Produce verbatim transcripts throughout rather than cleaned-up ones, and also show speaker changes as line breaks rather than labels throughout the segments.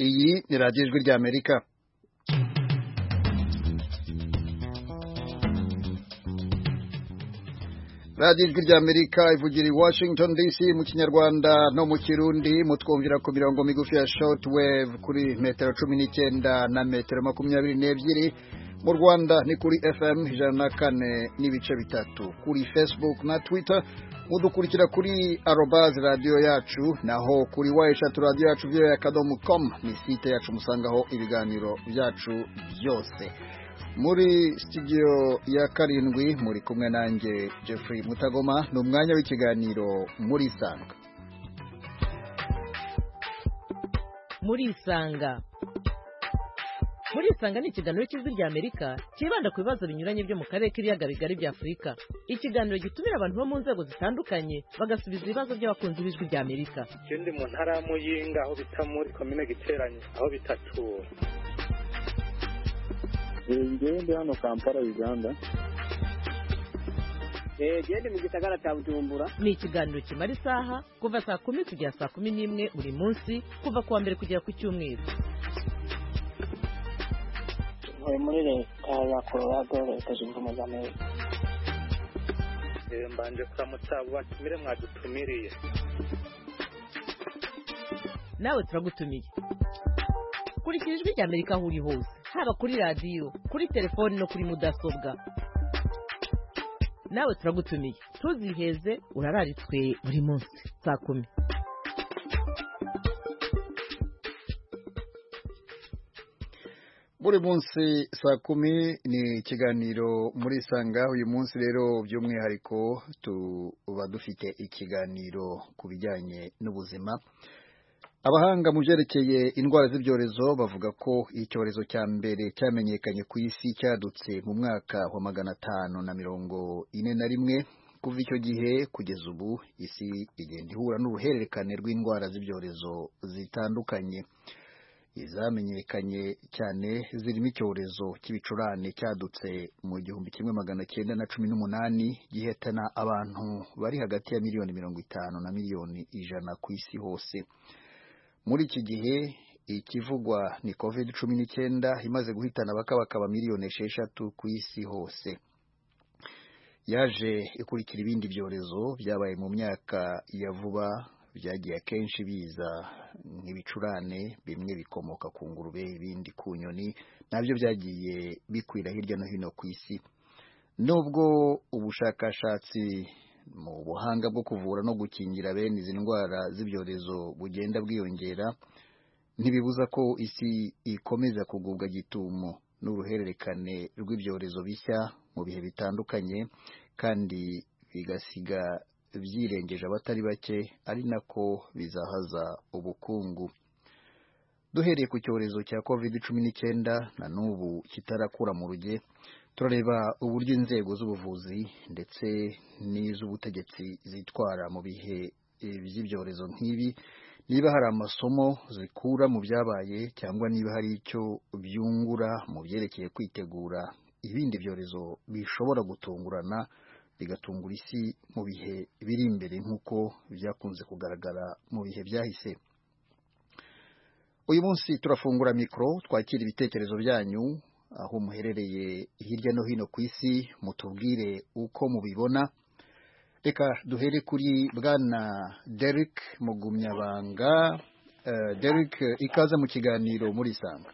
iyi ni radiyo ijwi ry'Amerika. radiyo ijwi ry'Amerika ivugira i Washington D C mu kinyarwanda no mu kirundi, mutwumvira ku mirongo migufi ya shortwave kuri metero cumi n'icyenda na metero makumyabiri n'ebyiri. Mu Rwanda ni kuri F M ijana na kane n'ibice bitatu, kuri Facebook na Twitter mudukurikira kuri arobase radio yacu, naho kuri wa eshatu radio yacu vyo akadomo com ni site yacu musangaho ibiganiro byacu byose. Muri studio ya karindwi muri kumwe nanjye Jeffrey Mutagoma, n'umwanya w'ikiganiro muri Sanga.
Muri Sanga Muri Sanga ni ikiganiro cy'ijwi ry'Amerika kibanda ku bibazo binyuranye byo mu karere k'ibiyaga bigari bya Afurika. Ikiganiro gitumira abantu bo mu nzego zitandukanye bagasubiza ibibazo by'abakunzi b'ijwi ry'Amerika.
Ikindi mu ntara ya Muyinga aho bita muri komine Giteranye aho bitatura.
Ngende hano Kampala Uganda.
Eh gende mu gisagara cya Bujumbura.
Ni ikiganiro kimara isaha kuva saa kumi kugera saa kumi n'imwe buri munsi, kuva kuwa mbere kugera ku cyumweru.
Muri leta ya Colorado, leta zunze ubumwe za Amerika.
Eh mbanje kuramutsa batumire mwadutumiriye.
Nawe turagutumiye. Kurikira ijwi ry'Amerika aho uri hose, haba kuri radio, kuri telefoni no kuri mudasobwa. Nawe turagutumiye, tuziheze urararitswe buri munsi saa kumi.
Buri munsi saa kumi ni ikiganiro muri Sanga. Uyu munsi rero by'umwihariko tuba dufite ikiganiro ku bijyanye n'ubuzima. Abahanga mu byerekeye indwara z'ibyorezo bavuga ko icyorezo cya mbere cyamenyekanye ku isi cyadutse mu mwaka wa magana atanu na mirongo ine na rimwe. Kuva icyo gihe kugeza ubu isi igenda ihura n'uruhererekane rw'indwara z'ibyorezo zitandukanye. Izamenyekanye cyane zirimo icyorezo cy'ibicurane cyadutse mu gihumbi kimwe magana cyenda na cumi n'umunani, gihitana abantu bari hagati ya miliyoni mirongo itanu na miliyoni ijana ku isi hose. Muri iki gihe ikivugwa ni covid cumi n'icyenda imaze guhitana abakabakaba miliyoni esheshatu ku isi hose. Yaje ikurikira ibindi byorezo byabaye mu myaka ya vuba, byagiye akenshi biza nk'ibicurane, bimwe bikomoka ku ngurube, ibindi ku nyoni, nabyo byagiye bikwira hirya no hino ku isi. Nubwo ubushakashatsi mu buhanga bwo kuvura no gukingira bene izi ndwara z'ibyorezo bugenda bwiyongera, ntibibuza ko isi ikomeza kugubwa gitumo n'uruhererekane rw'ibyorezo bishya mu bihe bitandukanye, kandi bigasiga byirengeje abatari bake, ari nako bizahaza ubukungu. Duhereye ku cyorezo cya covid cumi n'icyenda na n'ubu kitarakura mu ruge, turareba uburyo inzego z'ubuvuzi ndetse n'iz'ubutegetsi zitwara mu bihe by'ibyorezo nk'ibi, niba hari amasomo zikura mu byabaye cyangwa niba hari icyo byungura mu byerekeye kwitegura ibindi byorezo bishobora gutungurana bigatungura isi mu bihe biri imbere nk'uko byakunze kugaragara mu bihe byahise. Uyu munsi turafungura mikoro, twakira ibitekerezo byanyu aho muherereye hirya no hino ku isi, mutubwire uko mubibona. Reka duhere kuri bwana Derek Mugumyabanga. Uh, Derek, ikaze mu kiganiro muri Sanga.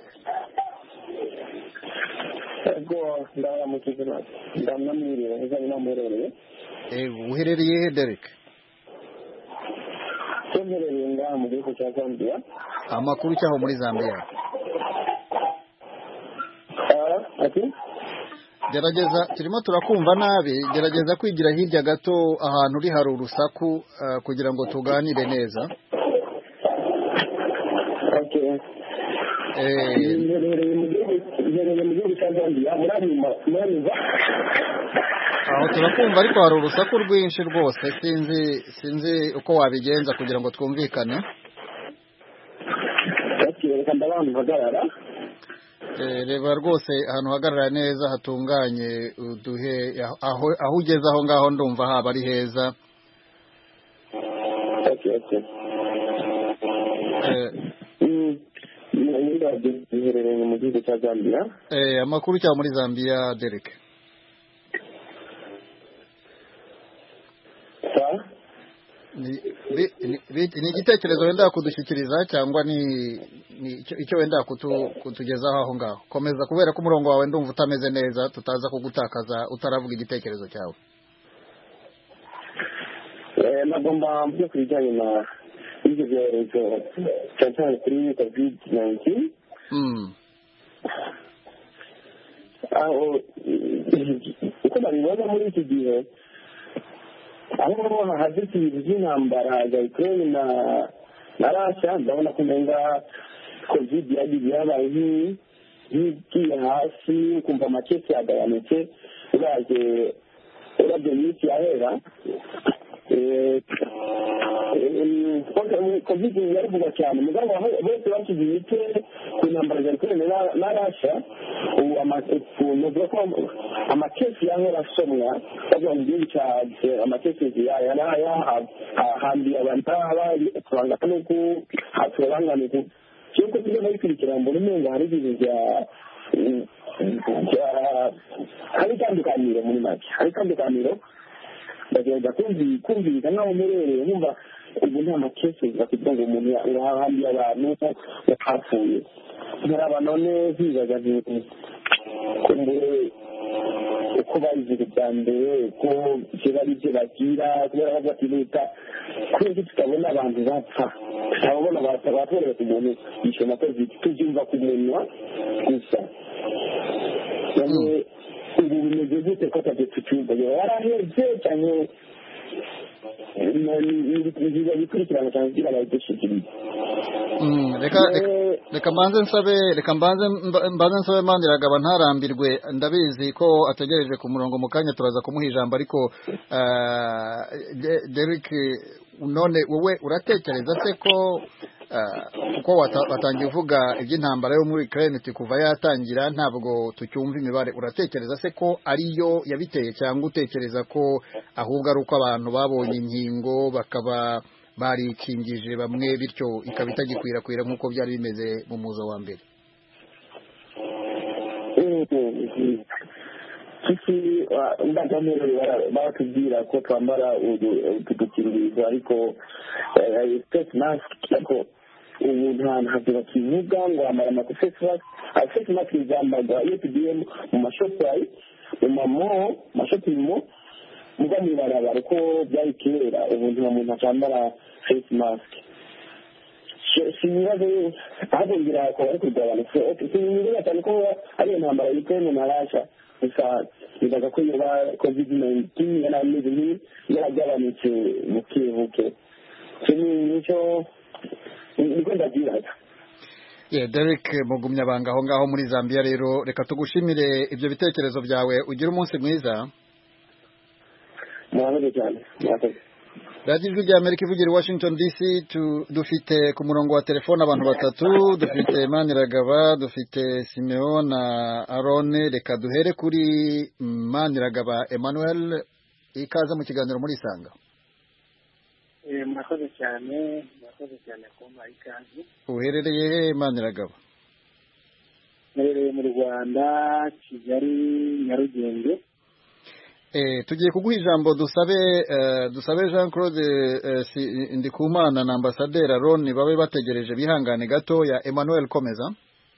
Ego ndaramukije ndamwamiriye uzanye namuherereye.
Eh uherereye he Derek?
Tuherereye ngaha mu gihugu cya Zambia.
Amakuru cyaho muri Zambia?
Ah, ati?
Gerageza, turimo turakumva nabi, gerageza kwigira hirya gato ahantu uri hari urusaku uh, kugira ngo tuganire neza.
Okay.
Eh aho turakumva ariko hari urusaku rwinshi rwose, sinzi sinzi uko wabigenza kugira ngo twumvikane.
Reka ndabantu bagarara.
Eh reba rwose ahantu hagarara neza hatunganye, uduhe aho aho ugeze aho ngaho ndumva haba ari heza.
Okay, okay.
Eh
giherereye mu gihugu cya Zambia.
Eh, amakuru cya muri Zambia Derek.
Sa?
Ni ni ni igitekerezo wenda kudushyikiriza cyangwa ni ni icyo wenda kutu, kutugezaho aho ngaho. Komeza kubera ko umurongo wawe ndumva utameze neza tutaza kugutakaza utaravuga igitekerezo cyawe.
Eh, nagomba mvuga ku bijyanye na ibyo byorezo cyane cyane kuri covid nineteen.
Mm.
Aho uko nabibona muri iki gihe aho hadutse ibintu by'intambara za Ukraine na na Russia, ndabona ko umenga covid yagiye yabaye nk'igiye hasi, ukumva amakesi yagabanutse uraje urabye iminsi yahera. covid yaravuga cyane mugabo aho bose bashyize imiti ku ntambara za Ukraine na Russia, ubu novuga ko amakesi yahora asomwa bavuga mu gihugu cya amakesi yahambiye abantu abandi nuko hatubanganuka cyuko tujya babikurikirana mbona umenga hari ibintu bya hari itandukaniro muri make hari itandukaniro ndagerageza kumviriza nk'aho umerereye nkumva ubu nta makesi bakugira ngo umuntu yahambiye abantu yapfuye ntaraba none hibaza kumbure uko bayivuga bya mbere uko kiba ari byo bagira kubera bavuga ati leta kubera ko tutabona abantu bapfa tutabona batorera ku muntu yishe na covid tubyumva ku munwa gusa ubu bimeze gute ko atabyo tucyumva yaraheze cyane niba bikurikirana cyane kugira ngo badushikirize.
reka reka mbanze nsabe reka mbanze mbanze nsabe Maniragaba ntarambirwe ndabizi ko ategereje ku murongo mu kanya turaza kumuha ijambo ariko Derek none wowe uratekereza se ko kuko watangiye uvuga iby'intambara yo muri Ukraine kuva yatangira ntabwo tucyumva imibare, uratekereza se ko ariyo yabiteye cyangwa utekereza ko ahubwo ari uko abantu babonye inkingo bakaba barikingije bamwe bityo ikaba itagikwirakwira nk'uko byari bimeze mu muzo wa mbere?
kisi ndagamere baratubwira ko twambara udukingirizo ariko face mask ariko ubu nta ntabwo bakivuga ngo wambara ama face mask face mask izambarwa iyo tugiye mu mashopu mu mamo mashopping mo muga mwibarabara uko byari kera ubu nta muntu acambara face mask. sinibaze ahubwo ngira ko bari kugabanuka sinibaze cyane ko ari intambara y'Ukraine na Russia gusa bibaza ko yoba covid nineteen yarameze nk'iyi yaragabanutse bukebuke nicyo niko ndabyiraga.
Yeah, Derek Mugumyabanga aho ngaho muri Zambia rero reka tugushimire ibyo bitekerezo byawe ugira umunsi mwiza.
Mwakoze cyane. Mwakoze.
Radio Ijwi rya Amerika ivugira Washington D C dufite ku murongo wa telefone abantu batatu, dufite Maniragaba, dufite Simeon na Arone. Reka duhere kuri Maniragaba Emmanuel, ikaze mu kiganiro muri Isanga.
Eh murakoze cyane, murakoze cyane kumpa ikaze.
Uherereye he Maniragaba?
Uherereye mu Rwanda, Kigali, Nyarugenge.
Eh tugiye kuguha ijambo dusabe uh, dusabe Jean Claude uh, si, Ndikumana na Ambassadeur Aaron babe bategereje bihangane gato ya Emmanuel Komeza.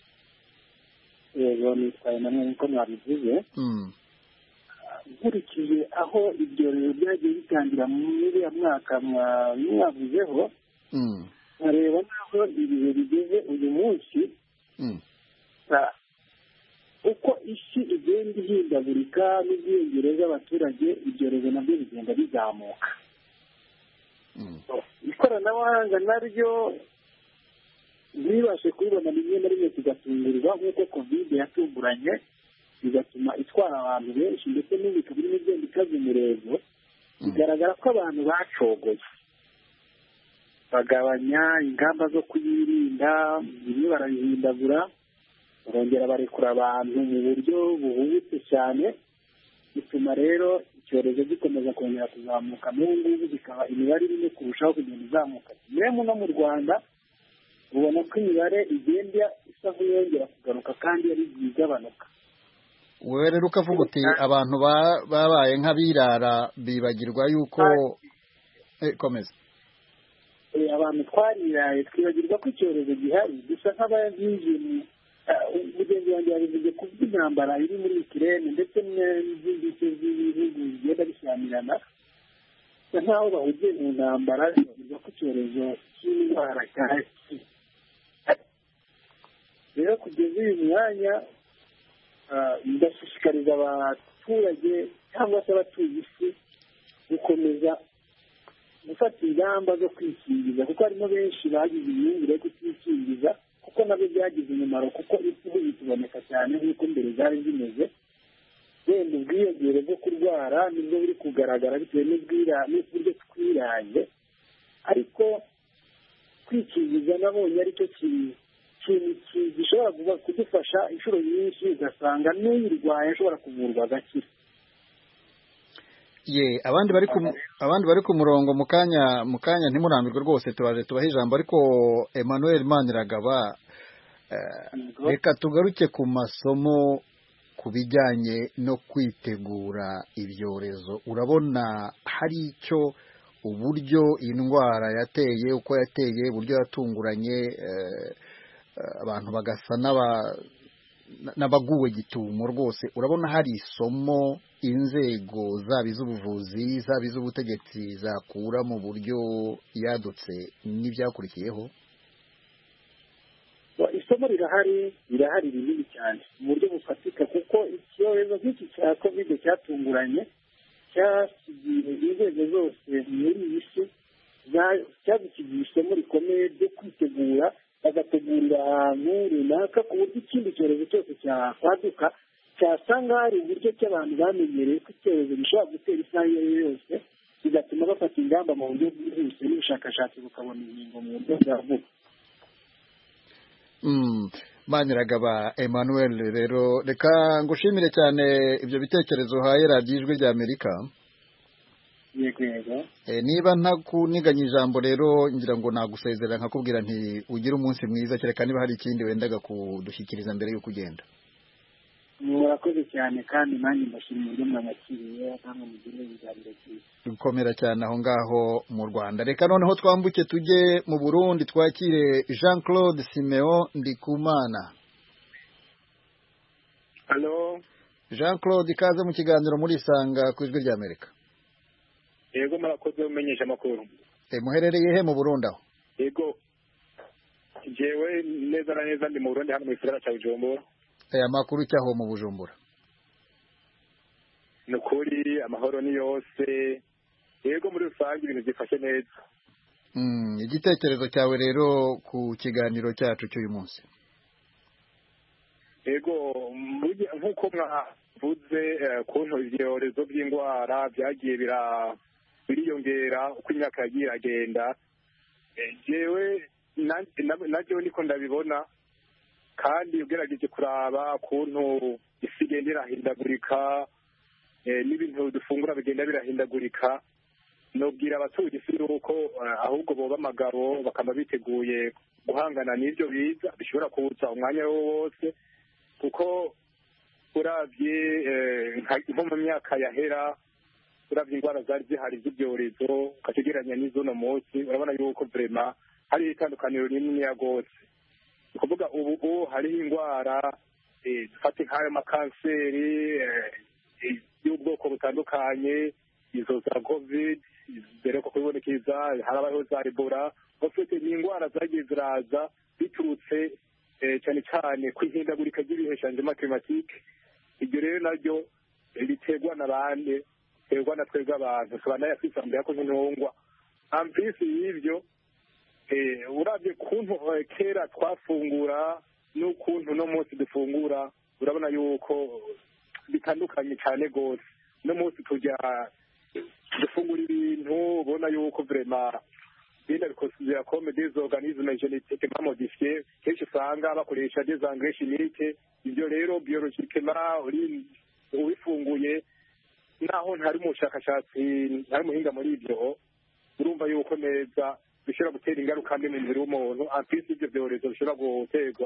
Yego nitwaye namwe nko mwabivuze.
Mm.
Nkurikije aho ibyo rero byagiye bitangira muri ya mwaka mwavuzeho.
Mm.
Areba naho ibihe bigeze uyu munsi.
Mm.
Uko isi igenda ihindagurika n'ubwiyongere bw'abaturage ibyorezo nabyo bigenda bizamuka. Ikoranabuhanga naryo ntibashe kubibona rimwe na rimwe tugatungurwa nk'uko covid yatunguranye bigatuma itwara abantu benshi ndetse n'ibika birimo igenda ikaza umurego. Bigaragara ko abantu bacogoye bagabanya ingamba zo kuyirinda, bimwe barabihindagura barongera barekura abantu mu buryo buhubutse cyane, bituma rero icyorezo gikomeza kongera kuzamuka n'ubu ngubu bikaba imibare irimo kurushaho kugenda izamuka. Yewe no mu Rwanda ubona ko imibare igenda isa nk'iyongera kugaruka kandi yari igabanuka.
wowe rero ukavuga uti abantu babaye nk'abirara bibagirwa yuko komeza.
Abantu twariraye twibagirwa ko icyorezo gihari, dusa nk'abayinjiye. Mugenzi wanjye yabivuze ku by'intambara iri muri Ukraine ndetse n'izindi nce z'ibihugu bigenda bishyamirana, bisa nk'aho bahugiye mu ntambara, bibagirwa ko icyorezo cy'indwara cyahari. Rero kugeza uyu mwanya ndashishikariza abaturage cyangwa se abatuye isi gukomeza gufata ingamba zo kwikingiza, kuko harimo benshi bagize imyumvire yo kutikingiza, kuko nabyo byagize umumaro, kuko isi bituboneka cyane nk'uko mbere zari zimeze. Wenda ubwiyongere bwo kurwara nibwo buri kugaragara bitewe n'uburyo twiraye, ariko kwikingiza nabonye aricyo kintu gishobora kudufasha inshuro nyinshi, ugasanga n'uyirwaye ashobora kuvurwa agakira.
ye abandi bari ku abandi bari ku murongo mu kanya mu kanya ntimurambirwe rwose, turaje tubaha ijambo. Ariko Emmanuel Maniragaba, reka tugaruke ku masomo ku bijyanye no kwitegura ibyorezo. Urabona hari icyo uburyo iyi ndwara yateye, uko yateye, uburyo yatunguranye, abantu bagasa n'abaguwe gitumo rwose. Urabona hari isomo inzego zaba iz'ubuvuzi zaba iz'ubutegetsi zakura mu buryo yadutse n'ibyakurikiyeho?
Isomo rirahari rirahari rinini cyane mu buryo bufatika, kuko icyorezo nk'iki cya covid cyatunguranye cyasigiye inzego zose muri iyi si, cyadusigiye isomo rikomeye ryo kwitegura, bagategurira ahantu runaka ku buryo ikindi cyorezo cyose cyakwaduka cyasanga hari uburyo cy'abantu bamenyereye ko icyorezo gishobora gutera isaha iyo ari yo yose, bigatuma bafata ingamba mu buryo bwihuse n'ubushakashatsi bukabona inkingo mu buryo bwa vuba.
Maniragaba Emmanuel, rero reka ngushimire cyane ibyo bitekerezo uhaye radiyo Ijwi ry'Amerika.
Yego yego.
Niba ntakuniganya ijambo rero ngira ngo nagusezerera nkakubwira nti ugire umunsi mwiza, kereka niba hari ikindi wendaga kudushyikiriza mbere y'uko ugenda.
Murakoze cyane kandi nanjye mbashimira uburyo mwanyakiriye, namwe mugire ibiganiro byiza.
Dukomera cyane aho ngaho mu Rwanda. Reka noneho twambuke tujye mu Burundi, twakire Jean Claude Simeon Ndikumana.
Halo
Jean Claude, ikaze mu kiganiro muri Isanga ku Ijwi ry'Amerika.
Yego murakoze umenyesha amakuru.
Eh, muherereye he mu Burundi aho?
Yego jewe neza na neza ndi mu Burundi hano mu gisagara cya Bujumbura.
Eh, amakuru cyaho mu Bujumbura?
Nukuri amahoro ni yose. Yego muri rusange ibintu byifashe neza.
Mm, igitekerezo cyawe rero ku kiganiro cyacu cy'uyu munsi?
Yego nk'uko mwavuze kuntu ibyorezo by'indwara byagiye bira biriyongera uko imyaka yagiye iragenda, jewe najyewe niko ndabibona, kandi ugerageje kuraba kuntu isi igenda irahindagurika n'ibintu dufungura bigenda birahindagurika, nobwira abatuye isi yuko ahubwo boba amagabo bakaba biteguye guhangana n'ibyo biza bishobora kuza umwanya wose, kuko uravye nko mu myaka yahera uravye indwara zari zihari z'ibyorezo ukategeranya n'izuno munsi, urabona yuko vrema hari itandukaniro rinini ya gose. Ni kuvuga ubu hariho indwara zifata nk'ayo makanseri y'ubwoko butandukanye, izo za covid mbere ko kubonekeza, harabaho za ebola. Bafite ni indwara zagiye ziraza biturutse cyane cyane kwihindagurika ry'ibihe changement climatique. Ibyo rero naryo biterwa n'abandi, biterwa na twebwe abantu, so banayafisambira ko ntungwa. Ampisi y'ibyo uravye kuntu kera twafungura n'ukuntu no munsi dufungura, urabona yuko bitandukanye cyane gose. No munsi tujya dufungura ibintu ubona yuko vraiment benda bikosizira comme des organismes génétiquement modifiés, kenshi usanga bakoresha des engrais chimiques. Ibyo rero biologiquement uri ubifunguye naho ntari mu bushakashatsi ntari muhinga muri ibyo, urumva yuko neza bishobora gutera ingaruka mbi mu mubiri w'umuntu. Ampisi ibyo byorezo bishobora guterwa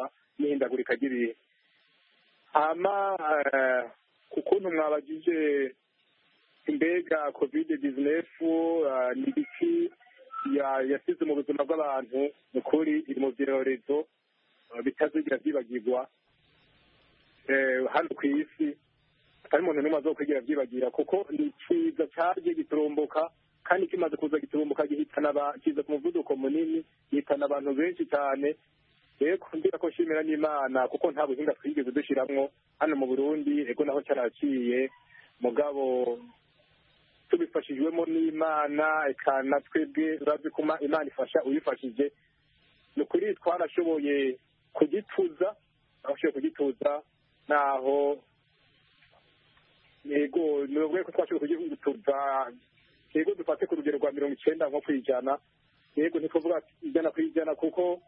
n'ihindagurika ry'ibihe. hama ku kuntu mwabagije imbega covid dizinefu ni ibiki yasize mu buzima bw'abantu, ni ukuri iri mu byorezo bitazigira byibagirwa hano ku isi, atari umuntu n'umwe azokwigira byibagira, kuko ni ikiza cyaje giturumbuka, kandi kimaze kuza giturumbuka gihitana kiza ku muvuduko munini, gihitana abantu benshi cyane. rero ndira ko nshimira n'Imana kuko nta buhinga twigeze dushiramwo hano mu Burundi, ego naho cyaraciye mugabo tubifashijwemo n'Imana, ekana twebwe urazi kuma Imana ifasha uyifashije, ni ukuri twarashoboye kugituza, twashoboye kugituza naho yego nubwo ko twashoboye kugituza, yego dufate ku rugero rwa mirongo icyenda nko kwijana, yego ntikuvuga ijana kwijana kuko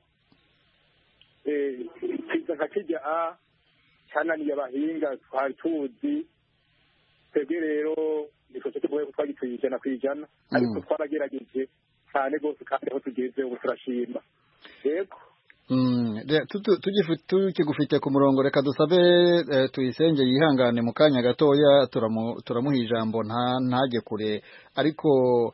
kiza nka kijya a cyananiye abahinga twari tuzi, twebwe rero nikoze tuvuye ko twagituye ijana kwijana, ariko twaragerageje cyane rwose kandi aho tugeze ubu turashima. yego
tukigufite ku murongo, reka dusabe tuyisenge yihangane mu kanya gatoya turamuha ijambo ntage kure, ariko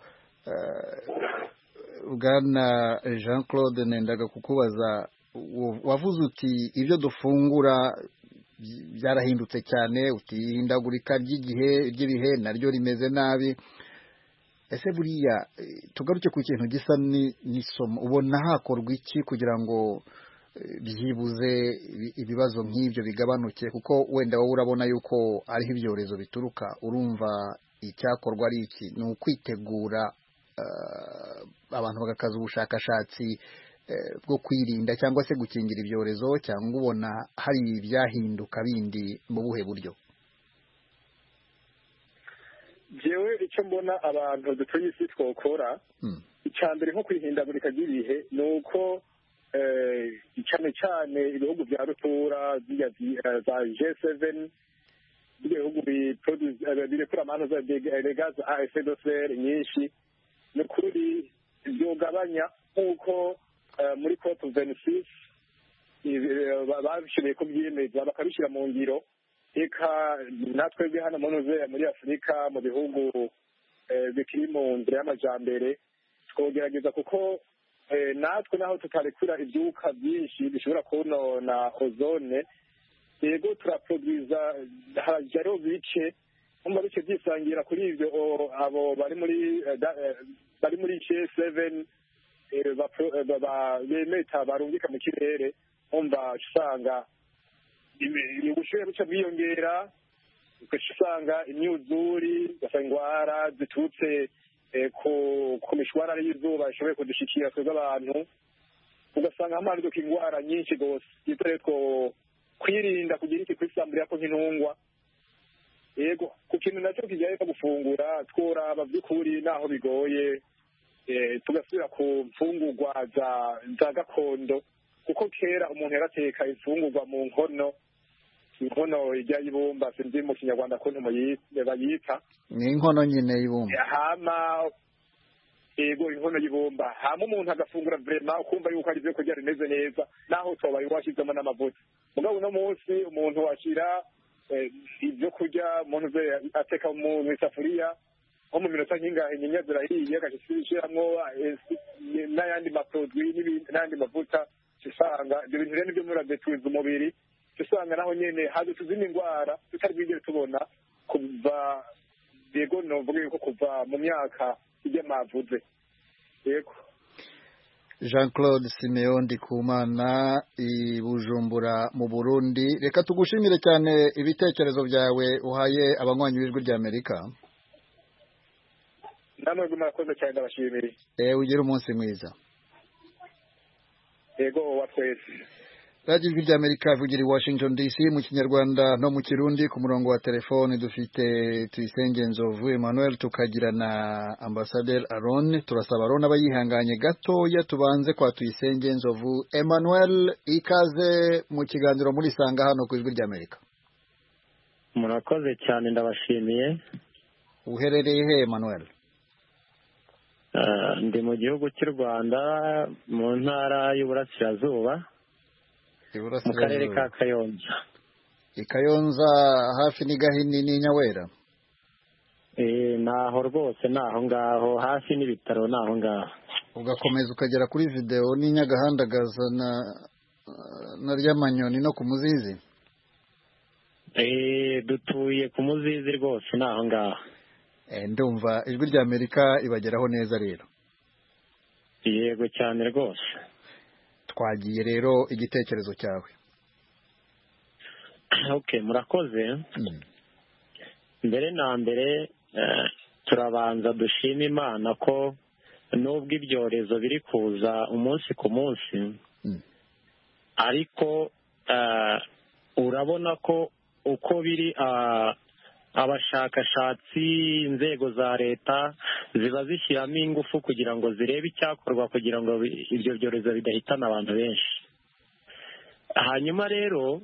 bwana Jean Claude nendaga kukubaza, wavuze uti ibyo dufungura byarahindutse cyane, uti ihindagurika ry'igihe ry'ibihe naryo rimeze nabi. Ese buriya tugaruke ku kintu gisa n'isomo, ubona hakorwa iki kugira ngo byibuze ibibazo nk'ibyo bigabanuke? Kuko wenda wowe urabona yuko ariho ibyorezo bituruka, urumva icyakorwa ari iki? Ni ukwitegura abantu bagakaza ubushakashatsi bwo kwirinda cyangwa se gukingira ibyorezo, cyangwa ubona hari ibyahinduka bindi mu buhe buryo?
jewe icyo mbona abantu dutuye isi twokora, icya mbere nko kwihindagurika ry'ibihe ni uko cyane cyane ibihugu bya rutura za G seven, ibihugu birekura amahano za gaze a effet de serre nyinshi, ni ukuri byogabanya nk'uko muri COP vingt-six babishoboye kubyemeza bakabishyira mu ngiro. Eka natwebwe hano muri Afurika mu bihugu bikiri mu nzira y'amajyambere twogerageza, kuko natwe naho tutarekura ibyuka byinshi bishobora konona ozone, yego turaproduza hajyaho bice nkumva bice byisangira kuri ibyo abo bari muri bari muri G seven bemeta barungika mu kirere, nkumva usanga ubushuhe buca bwiyongera, ugasanga imyuzuri, ugasanga indwara ziturutse ku mishwarara y'izuba ishoboye kudushikira twebwe abantu, ugasanga hamaduka indwara nyinshi rwose. Ivyo rero two kwirinda kugira iki kwisambura ko nk'intungwa. Yego ku kintu nacyo kijyanye no gufungura tworaba by'ukuri naho bigoye, tugasubira ku mfungurwa za gakondo, kuko kera umuntu yarateka imfungurwa mu nkono, inkono ijya y'ibumba, sinzi mu kinyarwanda ko bayita
ni inkono nyine y'ibumba.
hama yego inkono y'ibumba, hama umuntu agafungura vraiment ukumva yuko ari byo kurya rimeze neza, naho twabaye washyizemo n'amavuta. mugabo uno munsi umuntu washyira ibyo kurya umuntu ateka mu isafuriya nko mu minota nk'ingahe nyinya zirahiye, agashyiramo n'ayandi maproduwi n'ayandi mavuta, usanga ibyo bintu rero nibyo muradetuza umubiri, usanga naho nyene hadutse izindi ndwara tutari bwigere tubona kuva yego novuga yuko kuva mu myaka ijya mavuze. Yego
Jean Claude Simeon Ndikumana i Bujumbura mu Burundi, reka tugushimire cyane ibitekerezo byawe uhaye abanywanyi b'ijwi rya Amerika.
namwe murakoze cyane, ndabashimiye.
Eh ugire umunsi mwiza.
Yego wa twese.
Radio Ijwi rya Amerika ivugira i Washington D C mu Kinyarwanda no mu Kirundi. Ku murongo wa telefone dufite Tuyisenge Nzovu Emmanuel, tukagira na Ambassadeur Aron. Turasaba Aron abayihanganye gatoya tubanze kwa Tuyisenge Nzovu Emmanuel. Ikaze mu kiganiro muri Sanga hano ku Ijwi rya Amerika.
Murakoze cyane, ndabashimiye.
Uherereye he Emmanuel?
Uh, ndi mu gihugu cy'u Rwanda mu ntara y'Uburasirazuba. mu karere ka Kayonza.
I Kayonza hafi ni Gahini ni Nyawera.
Eh naho rwose naho ngaho hafi n'ibitaro naho ngaho.
Ugakomeza ukagera kuri video ni Nyagahandagaza na na Ryamanyoni no ku Muzizi.
Eh dutuye ku Muzizi rwose naho ngaho.
Eh ndumva ijwi rya Amerika ibageraho neza rero.
Yego cyane rwose.
Twagiye rero igitekerezo cyawe.
Okay, murakoze. Mm. Mbere na mbere uh, turabanza dushima Imana ko nubwo ibyorezo biri kuza umunsi ku munsi, mm. ariko uh, urabona ko uko biri uh, abashakashatsi inzego za leta ziba zishyiramo ingufu kugira ngo zirebe icyakorwa kugira ngo ibyo byorezo bidahitana abantu benshi. Hanyuma rero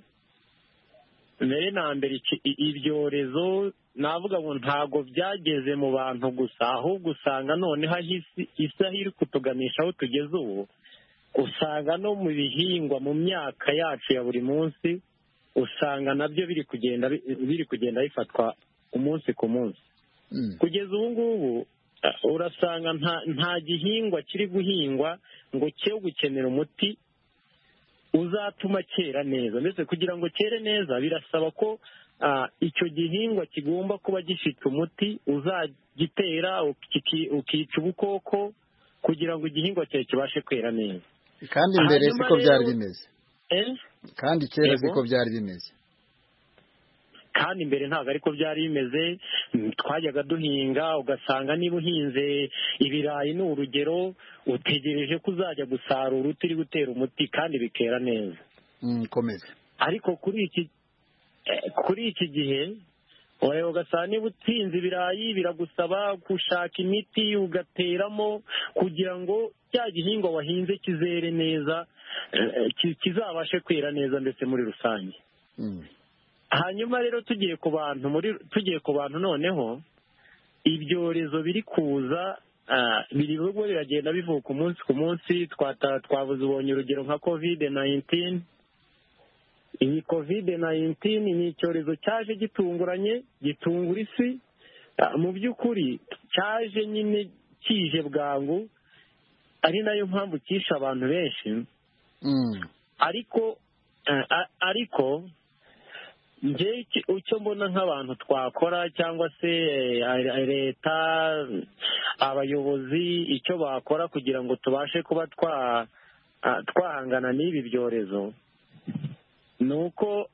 mbere na mbere ibyorezo navuga ngo ntago byageze mu bantu gusa, ahubwo usanga noneho isi isa iri kutuganisha aho tugeze ubu, usanga no mu bihingwa mu myaka yacu ya buri munsi usanga nabyo biri kugenda biri kugenda bifatwa umunsi ku munsi. Mm. Kugeza ubu ngubu urasanga nta nta gihingwa kiri guhingwa ngo cyo gukenera umuti uzatuma cyera neza. Mbese kugira ngo cyere neza birasaba ko uh, icyo gihingwa kigomba kuba gifite umuti uzagitera ukica ubukoko kugira ngo igihingwa cyawe kibashe kwera neza.
Kandi mbere siko byari bimeze.
Eh?
Kandi kera siko byari bimeze.
Kandi mbere ntabwo ariko byari bimeze. Twajyaga duhinga ugasanga niba uhinze ibirayi ni urugero utegereje ko uzajya gusarura utiri gutera umuti kandi bikera neza.
Mm, komeza.
Ariko kuri iki eh, kuri iki gihe oya ugasanga niba utinze ibirayi biragusaba gushaka imiti ugateramo kugira ngo cya gihingwa wahinze kizere neza, kizabashe kwera neza ndetse muri rusange. Mm. Hanyuma rero tugiye ku bantu muri tugiye ku bantu noneho ibyorezo biri kuza uh, biri bwo biragenda bivuka umunsi ku munsi. Twavuze ubonye urugero nka covid nineteen. Iyi covid nineteen ni icyorezo cyaje gitunguranye gitungura isi. Uh, mu by'ukuri cyaje nyine kije bwangu, ari nayo mpamvu kisha abantu benshi. Mm. Ariko uh, ariko nje icyo mbona nk'abantu twakora cyangwa se leta abayobozi icyo bakora kugira ngo tubashe kuba twa twahangana n'ibi byorezo ni uko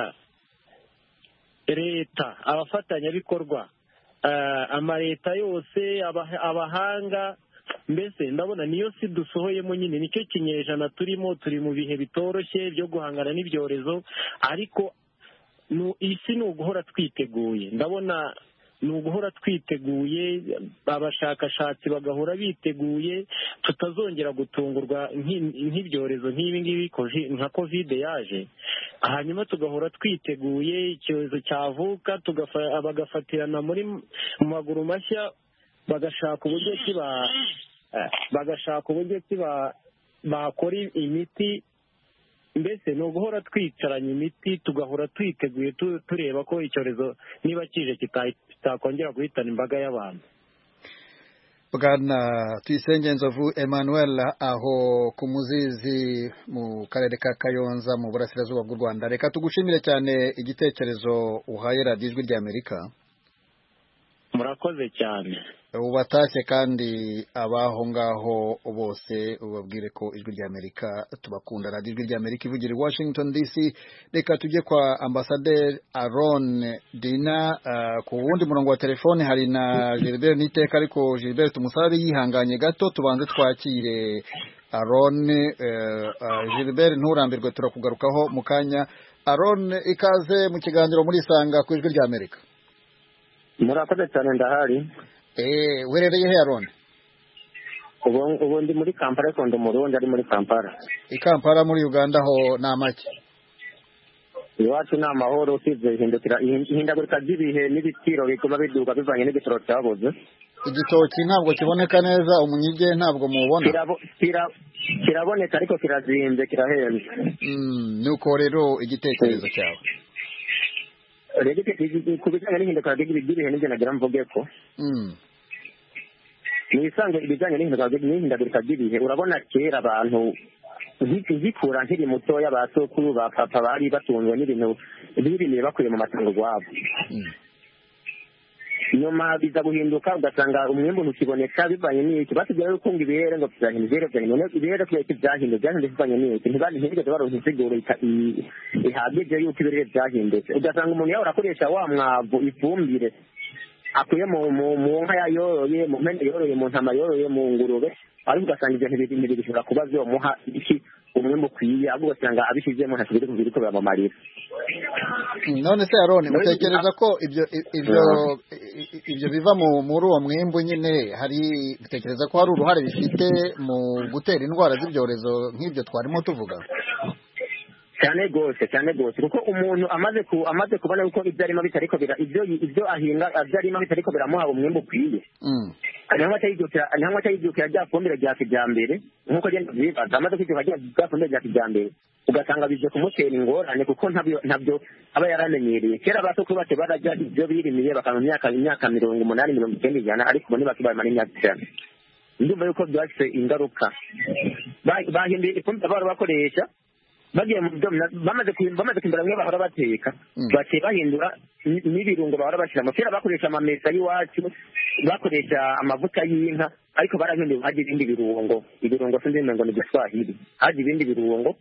leta abafatanyabikorwa amaleta yose abahanga, mbese ndabona niyo si dusohoyemo nyine nicyo kinyejana turimo, turi mu bihe bitoroshye byo guhangana n'ibyorezo, ariko isi ni uguhora twiteguye. Ndabona ni uguhora twiteguye, abashakashatsi bagahora biteguye, tutazongera gutungurwa nk'ibyorezo nk'ibi ngibi nka covid yaje. Hanyuma tugahora twiteguye icyorezo cyavuka bagafatirana muri mu maguru mashya, bagashaka uburyo kiba bagashaka uburyo kiba bakora imiti. Mbese ni uguhora twicaranye imiti tugahora twiteguye tureba ko icyorezo niba kije kitakongera guhitana imbaga y'abantu.
Bwana Tuyisenge Nzovu Emmanuel aho ku Muzizi mu karere ka Kayonza mu burasirazuba bw'u Rwanda, reka tugushimire cyane igitekerezo uhaye radiyo Ijwi ry'Amerika.
Murakoze cyane.
Ubatashye kandi abaho ngaho bose ubabwire ko Ijwi ry'Amerika tubakunda. radiyo Ijwi ry'Amerika ivugira i Washington D C. Reka tujye kwa Ambassadeur Aaron Dina. Uh, ku wundi murongo wa telefone hari na Gilbert Niteka, ariko Gilbert tumusabe yihanganye gato tubanze twakire Aaron. Uh, uh, Gilbert nturambirwe, turakugarukaho mu kanya. Aaron, ikaze mu kiganiro muri Sanga ku Ijwi ry'Amerika.
Murakoze cyane ndahari.
Eh, werereye he Aaron?
Ubu ubu ndi muri Kampala, kondo mu Rwanda, ari muri Kampala.
I Kampala muri Uganda ho namaki?
Iwacu ni amahoro, usibye ihindukira ihindagurika ry'ibihe n'ibiciro biguma biduka bivanye n'igitoro cyabuze.
Igitoki ntabwo kiboneka neza, umunyige ntabwo mubona.
kiraboneka ariko kirazinze kirahenze.
Mm, nuko rero igitekerezo cyawe.
Rege ku bijyanye n'ihinduka ry'ibihe n'ibyo nagira mvuge ko
Mm.
ni isanzwe ibijyanye n'ihindagurika ry'ibihe urabona kera abantu zikura nkiri mutoya ba sokuru ba papa bari batunzwe n'ibintu birimiye bakuye mu matungo rwabo. Nyuma biza guhinduka ugasanga umwimbu ntukiboneka bivanye n'iki basigaye ukunga ibihere ngo tuzahinda ibihere byanyu none ibihere kubera ko byahinduye byahinduye bivanye n'iki ntibandi ntibigeze baronka insiguro ihagije y'uko ibihere byahindutse ugasanga umuntu yawe arakoresha wa mwavu ifumbire akuye mu mu nka yoroye mu mpene yoroye mu ntama yoroye mu ngurube ariko ugasanga ibyo ntibindi bishobora kuba byomuha iki umwimbu ukwiye ahubwo ugasanga abishyizemo ntashobora kubiri ko biramumarira.
None se Aroni utekereza ko ibyo ibyo ibyo biva mu muri uwo mwimbu nyine hari utekereza ko hari uruhare bifite mu gutera indwara z'ibyorezo nk'ibyo twarimo tuvuga?
Cyane gose cyane gose kuko umuntu amaze ku amaze kubona uko ibyo arimo bitariko bira ibyo ibyo ahinga abyarimo bitariko biramuha umwimbu ukwiye.
Mm.
Nangwa atayijukira nangwa atayijukira rya fumbire rya kijambere nkuko genda bibaza amaze kwijukira rya fumbire rya kijambere ugasanga bije kumutera ingorane kuko ntabyo ntabyo aba yaramenyereye kera basoko bate barajya ibyo birimiye bakana imyaka imyaka mirongo umunani mirongo icyenda ijana ariko bone bakibaye mani imyaka ijana ndumva yuko byafise ingaruka bahinduye ifumbire baro bakoresha bagiye mu bamaze bamaze kwimbura mwe bahora bateka bace bahindura n'ibirungo bahora bashira mu kera bakoresha amamesa y'iwacu bakoresha amavuta y'inka ariko barahinduye haje ibindi birungo ibirungo sinzi ngo ni giswahili haje ibindi birungo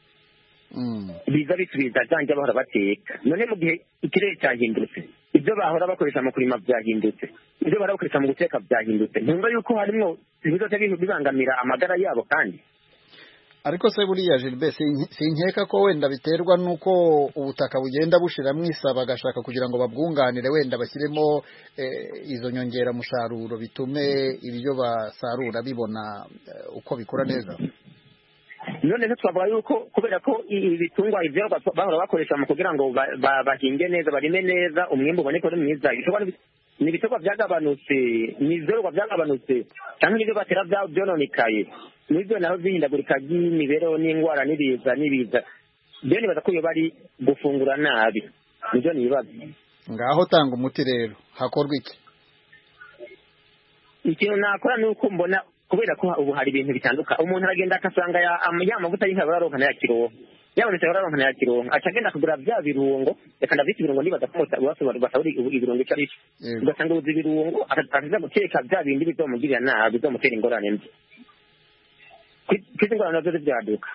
biza bisubiza janje bahora bateka none mu gihe ikirere cyahindutse ibyo bahora bakoresha mu kurima byahindutse ibyo bahora bakoresha mu guteka byahindutse ntumva yuko harimo ibibazo by'ibintu bibangamira amagara yabo kandi
ariko se buriya Gilbert sinkeka ko wenda biterwa nuko ubutaka bugenda bushiramo isaba gashaka kugira ngo babwunganire wenda bashyiremo izo nyongera musaruro bitume ibyo basarura bibona uko bikora neza.
None se twavuga yuko kubera ko ibitungwa ivyo bahora bakoresha mu kugira ngo bahinge neza barime neza umwimbu uboneke uri mwiza ni ibitungwa byagabanutse ni ibyororwa byagabanutse cyangwa ibyo batera byononekaye n'ibyo naho byihindagurika ry'imibereho n'indwara n'ibiza n'ibiza byo nibaza ko iyo bari gufungura nabi nibyo nibaza.
Ngaho tanga umuti rero hakorwa iki?
Ikintu nakora ni uko mbona kubera ko ubu hari ibintu bitandukanye umuntu aragenda akasanga ya amavuta y'inka bararonka ya kironka yabonetse bararonka ya kironka acagenda kugura bya birungo reka ndabita ibirungo nibaza ko bose basaburi ibirungo cyari ugasanga uzi ibirungo akaza guteka bya bindi bizomugirira nabi bizomutera ingorane mbi kwize ingorane nazo zibyaduka.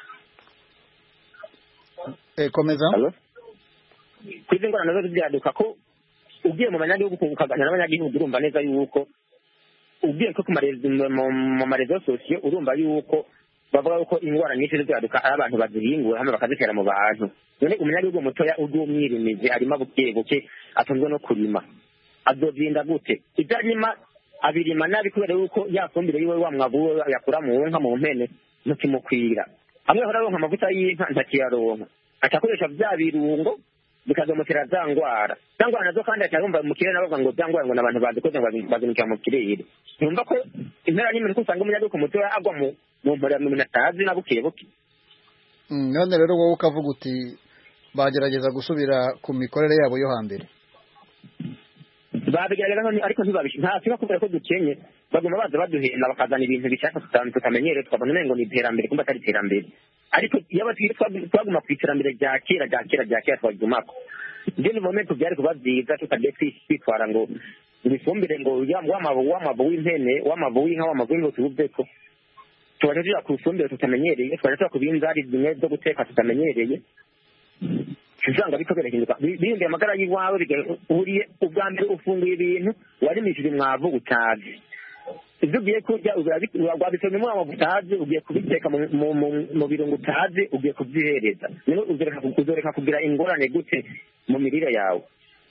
Eh komeza.
Kwize ingorane nazo zibyaduka ko ugiye mu banyagihugu kukaganira n'abanyagihugu urumva neza yuko ugiye ko mu marezo sosiyo urumva yuko bavuga yuko ingwara nyinshi zibyaduka ari abantu bazihingura hamwe bakazitera mu bantu. None umunyagihugu mutoya udumwirimizi arimo buke buke atunzwe no kurima azozinda gute ibyarima abirima nabi kubera yuko yafumbire yiwe wa mwavu yakura mu nka mu mpene ntukimukwira hamwe hararonka amavuta y'inka ntakiyaronka atakoresha bya birungo bikazomutera za ngwara za ngwara nazo kandi acyarumva mu kirere nabavuga ngo za ngwara ngo n'abantu bazikoze ngo bazimukira mu kirere numva ko impera n'imwe kusanga umunyagihugu mutoya agwa mu mu mpora mu minatazi na buke buke.
None rero wowe ukavuga uti bagerageza gusubira ku mikorere yabo yo hambere
babigerageza ariko ntibabishe nta kiba kubera ko dukenye baguma baza baduhenda bakazana ibintu bishaka tutamenyereye tukabona ngo ni iterambere kumba atari iterambere ariko iyo twaguma ku iterambere rya kera rya kera rya kera twagumako ibyo ni momento byari kuba byiza tutagiye kwitwara ngo ibifumbire ngo w'amavu w'amavu w'impene w'amavu w'inka w'amavu w'inka tuvuze ko tubaje tujya ku ifumbire tutamenyereye twaje tujya ku binzari zimwe zo guteka tutamenyereye usanga biko birahinduka bihinduye amagara y'iwawe uriye ubwa mbere ufunguye ibintu warimishije umwavu utazi ibyo ugiye kurya wabisomye umwavu utazi ugiye kubiteka mu birungo utazi ugiye kubyihereza rero uzoreka kugira ingorane gute mu mirire yawe.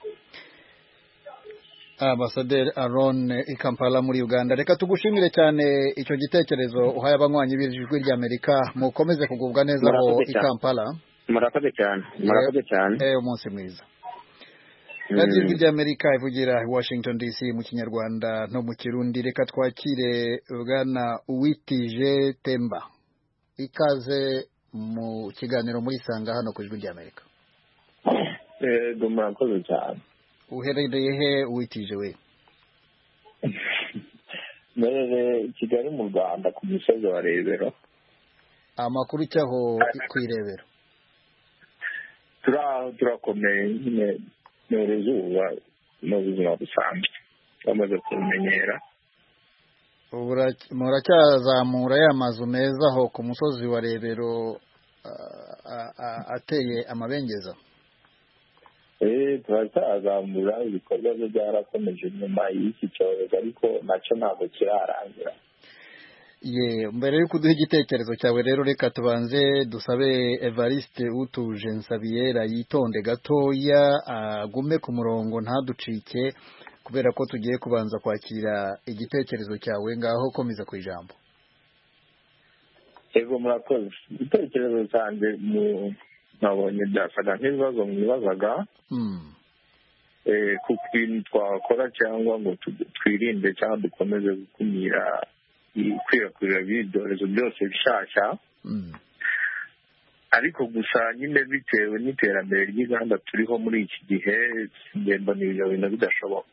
Ambasaderi Aaron i Kampala muri Uganda, reka tugushimire cyane icyo gitekerezo uhaye abanywanyi b'ijwi ry'Amerika mukomeze kugubwa neza aho i Kampala.
Murakoze cyane murakoze cyane
eh umunsi mwiza. Radio ijwi ry'Amerika ivugira i Washington D C mu Kinyarwanda no mu Kirundi, reka twakire Bwana Uwitije Temba. ikaze mu kiganiro muri Sanga hano ku Ijwi ry'Amerika.
Yego murakoze cyane.
Uherereye he witije we?
Merere Kigali mu Rwanda ku musozi wa Rebero.
Amakuru cyaho kwirebera.
Tura turakomeye nyine n'uruzuba n'ubuzima busanzwe. Bamaze kumenyera.
Muracyazamura ya mazu meza aho ku musozi wa Rebero ateye amabengeza?
Eh turacyazamura, ibikorwa byo byarakomeje nyuma y'iki cyorezo ariko nacyo ntabwo kirarangira.
Ye mbere yo kuduha igitekerezo cyawe rero reka tubanze dusabe Evariste Utuje Nsabiyera yitonde gatoya agume ku murongo ntaducike kubera ko tugiye kubanza kwakira igitekerezo cyawe ngaho komeza ku ijambo.
Ego murakoze. Igitekerezo cyanjye mu nabonye byasaga nk'ibibazo mwibazaga eh ku kintu twakora cyangwa ngo twirinde cyangwa dukomeze gukumira ikwirakwira ry'ibyorezo byose bishasha. Ariko gusa nyine bitewe n'iterambere ry'inganda turiho muri iki gihe ngenda n'ibyo bintu bidashoboka.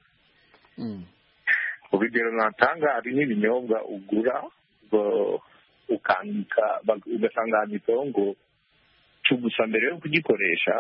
Urugero natanga hari n'ibinyobwa ugura ukandika ugasanga handitseho ngo cugusa mbere yo kugikoresha.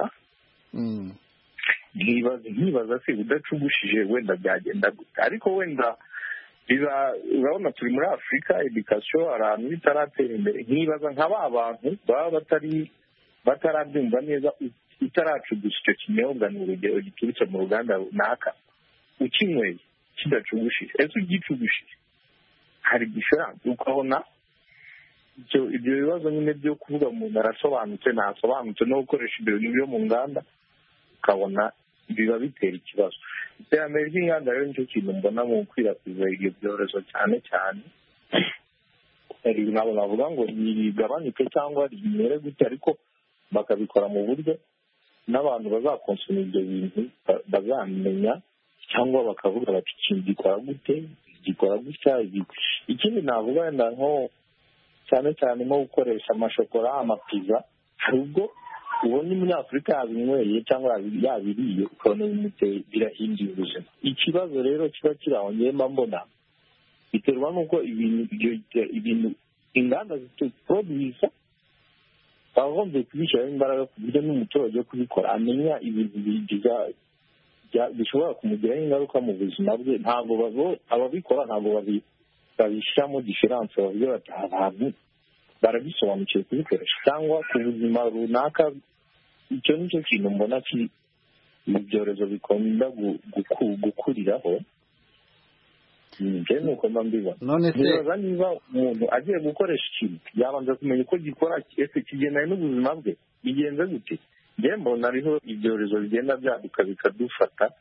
ntibaza se udacugushije wenda byagenda gute, ariko wenda biba urabona turi muri Afurika edikasiyo ahantu bitaratera imbere. ntibaza nka ba bantu baba batari batarabyumva neza utaracugusa icyo kinyobwa ni urugero giturutse mu ruganda runaka ukinyweye kidacugushije ese ugicugushije hari diferanse ukabona ibyo bibazo nyine byo kuvuga umuntu arasobanutse ntasobanutse no gukoresha ibyo bintu byo mu nganda ukabona biba bitera ikibazo. Iterambere ry'inganda rero nicyo kintu mbona mu gukwirakwiza ibyo byorezo cyane cyane. Ntabwo navuga ngo rigabanyuke cyangwa rimere gute, ariko bakabikora mu buryo n'abantu bazakonsoma ibyo bintu bazamenya cyangwa bakavuga bati ikintu gikora gute gikora gutya. Ikindi navuga wenda nko cyane cyane nko gukoresha amashokora amapiza, hari ubwo ubona umunyafurika yabinyweye cyangwa yabiriye ukabona bimuteye birahinduye ubuzima. Ikibazo rero kiba kiri aho ngenda mbona biterwa n'uko ibintu inganda zituproduza bagombye kubishyiraho imbaraga ku buryo n'umuturage wo kubikora amenya ibintu bishobora kumugiraho ingaruka mu buzima bwe. Ntabwo ababikora ntabwo babishyiramo diferanse bavuga bati abantu barabisobanukiwe kubikoresha cyangwa ku buzima runaka. Icyo ni cyo kintu mbona kiri mu byorezo bikunda gukuriraho. Njye nuko mba mbibona.
None se
nibaza niba umuntu agiye gukoresha ikintu yabanza kumenya uko gikora, ese kigendanye n'ubuzima bwe bigenze gute. Njye mbona ariho ibyorezo bigenda byaduka bikadufata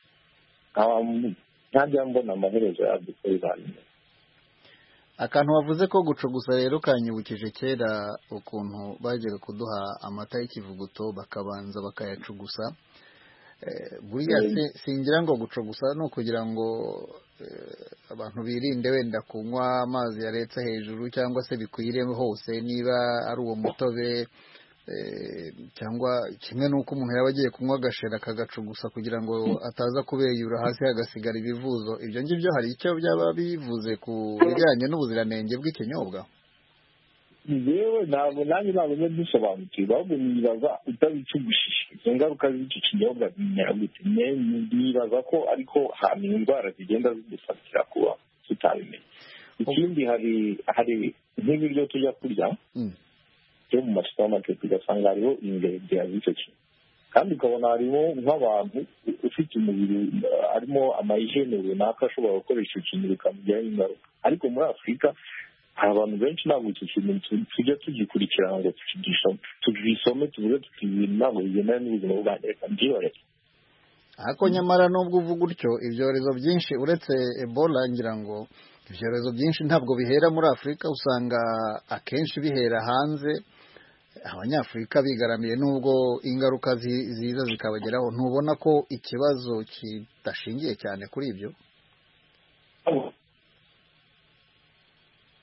ntajya mbona amaherezo yabyo uko bizamera.
Akantu wavuze ko gucugusa rero kanyibukije kera ukuntu bagiye kuduha amata y'ikivuguto bakabanza bakayacugusa. Buriya singira ngo gucugusa no kugira ngo abantu birinde wenda kunywa amazi yaretse hejuru cyangwa se bikwire hose niba ari uwo mutobe cyangwa kimwe n'uko umuntu yaba agiye kunywa agashera akagacugusa kugira ngo ataza kubeyura hasi hagasigara ibivuzo. Ibyo ngibyo hari icyo byaba bivuze ku bijyanye n'ubuziranenge bw'ikinyobwa?
yewe ntabwo nanjye ntabwo njya dusobanukirwa, ahubwo nibaza utabicugushije izo ngaruka z'icyo kinyobwa zimera gute. nibaza ko ariko hari indwara zigenda zidufatira kuba tutabimenya. Ikindi hari hari nk'ibiryo tujya kurya byo mu masupamaketi ugasanga hariho ingredient z'icyo kintu, kandi ukabona harimo nk'abantu ufite umubiri harimo amayijene runaka ashobora gukoresha icyo kintu bikamugiraho ingaruka. Ariko muri Afurika hari abantu benshi ntabwo icyo kintu tujya tugikurikirana ngo tugisome tuvuge tuti ibintu ntabwo bigendana n'ubuzima bwanjye reka mbyihorere.
Ariko nyamara nubwo uvuga utyo ibyorezo byinshi uretse Ebola ngira ngo ibyorezo byinshi ntabwo bihera muri Afurika, usanga akenshi bihera hanze. Abanyafurika bigaramiye nubwo ingaruka ziza zikabageraho. Ntubona ko ikibazo kidashingiye cyane kuri ibyo?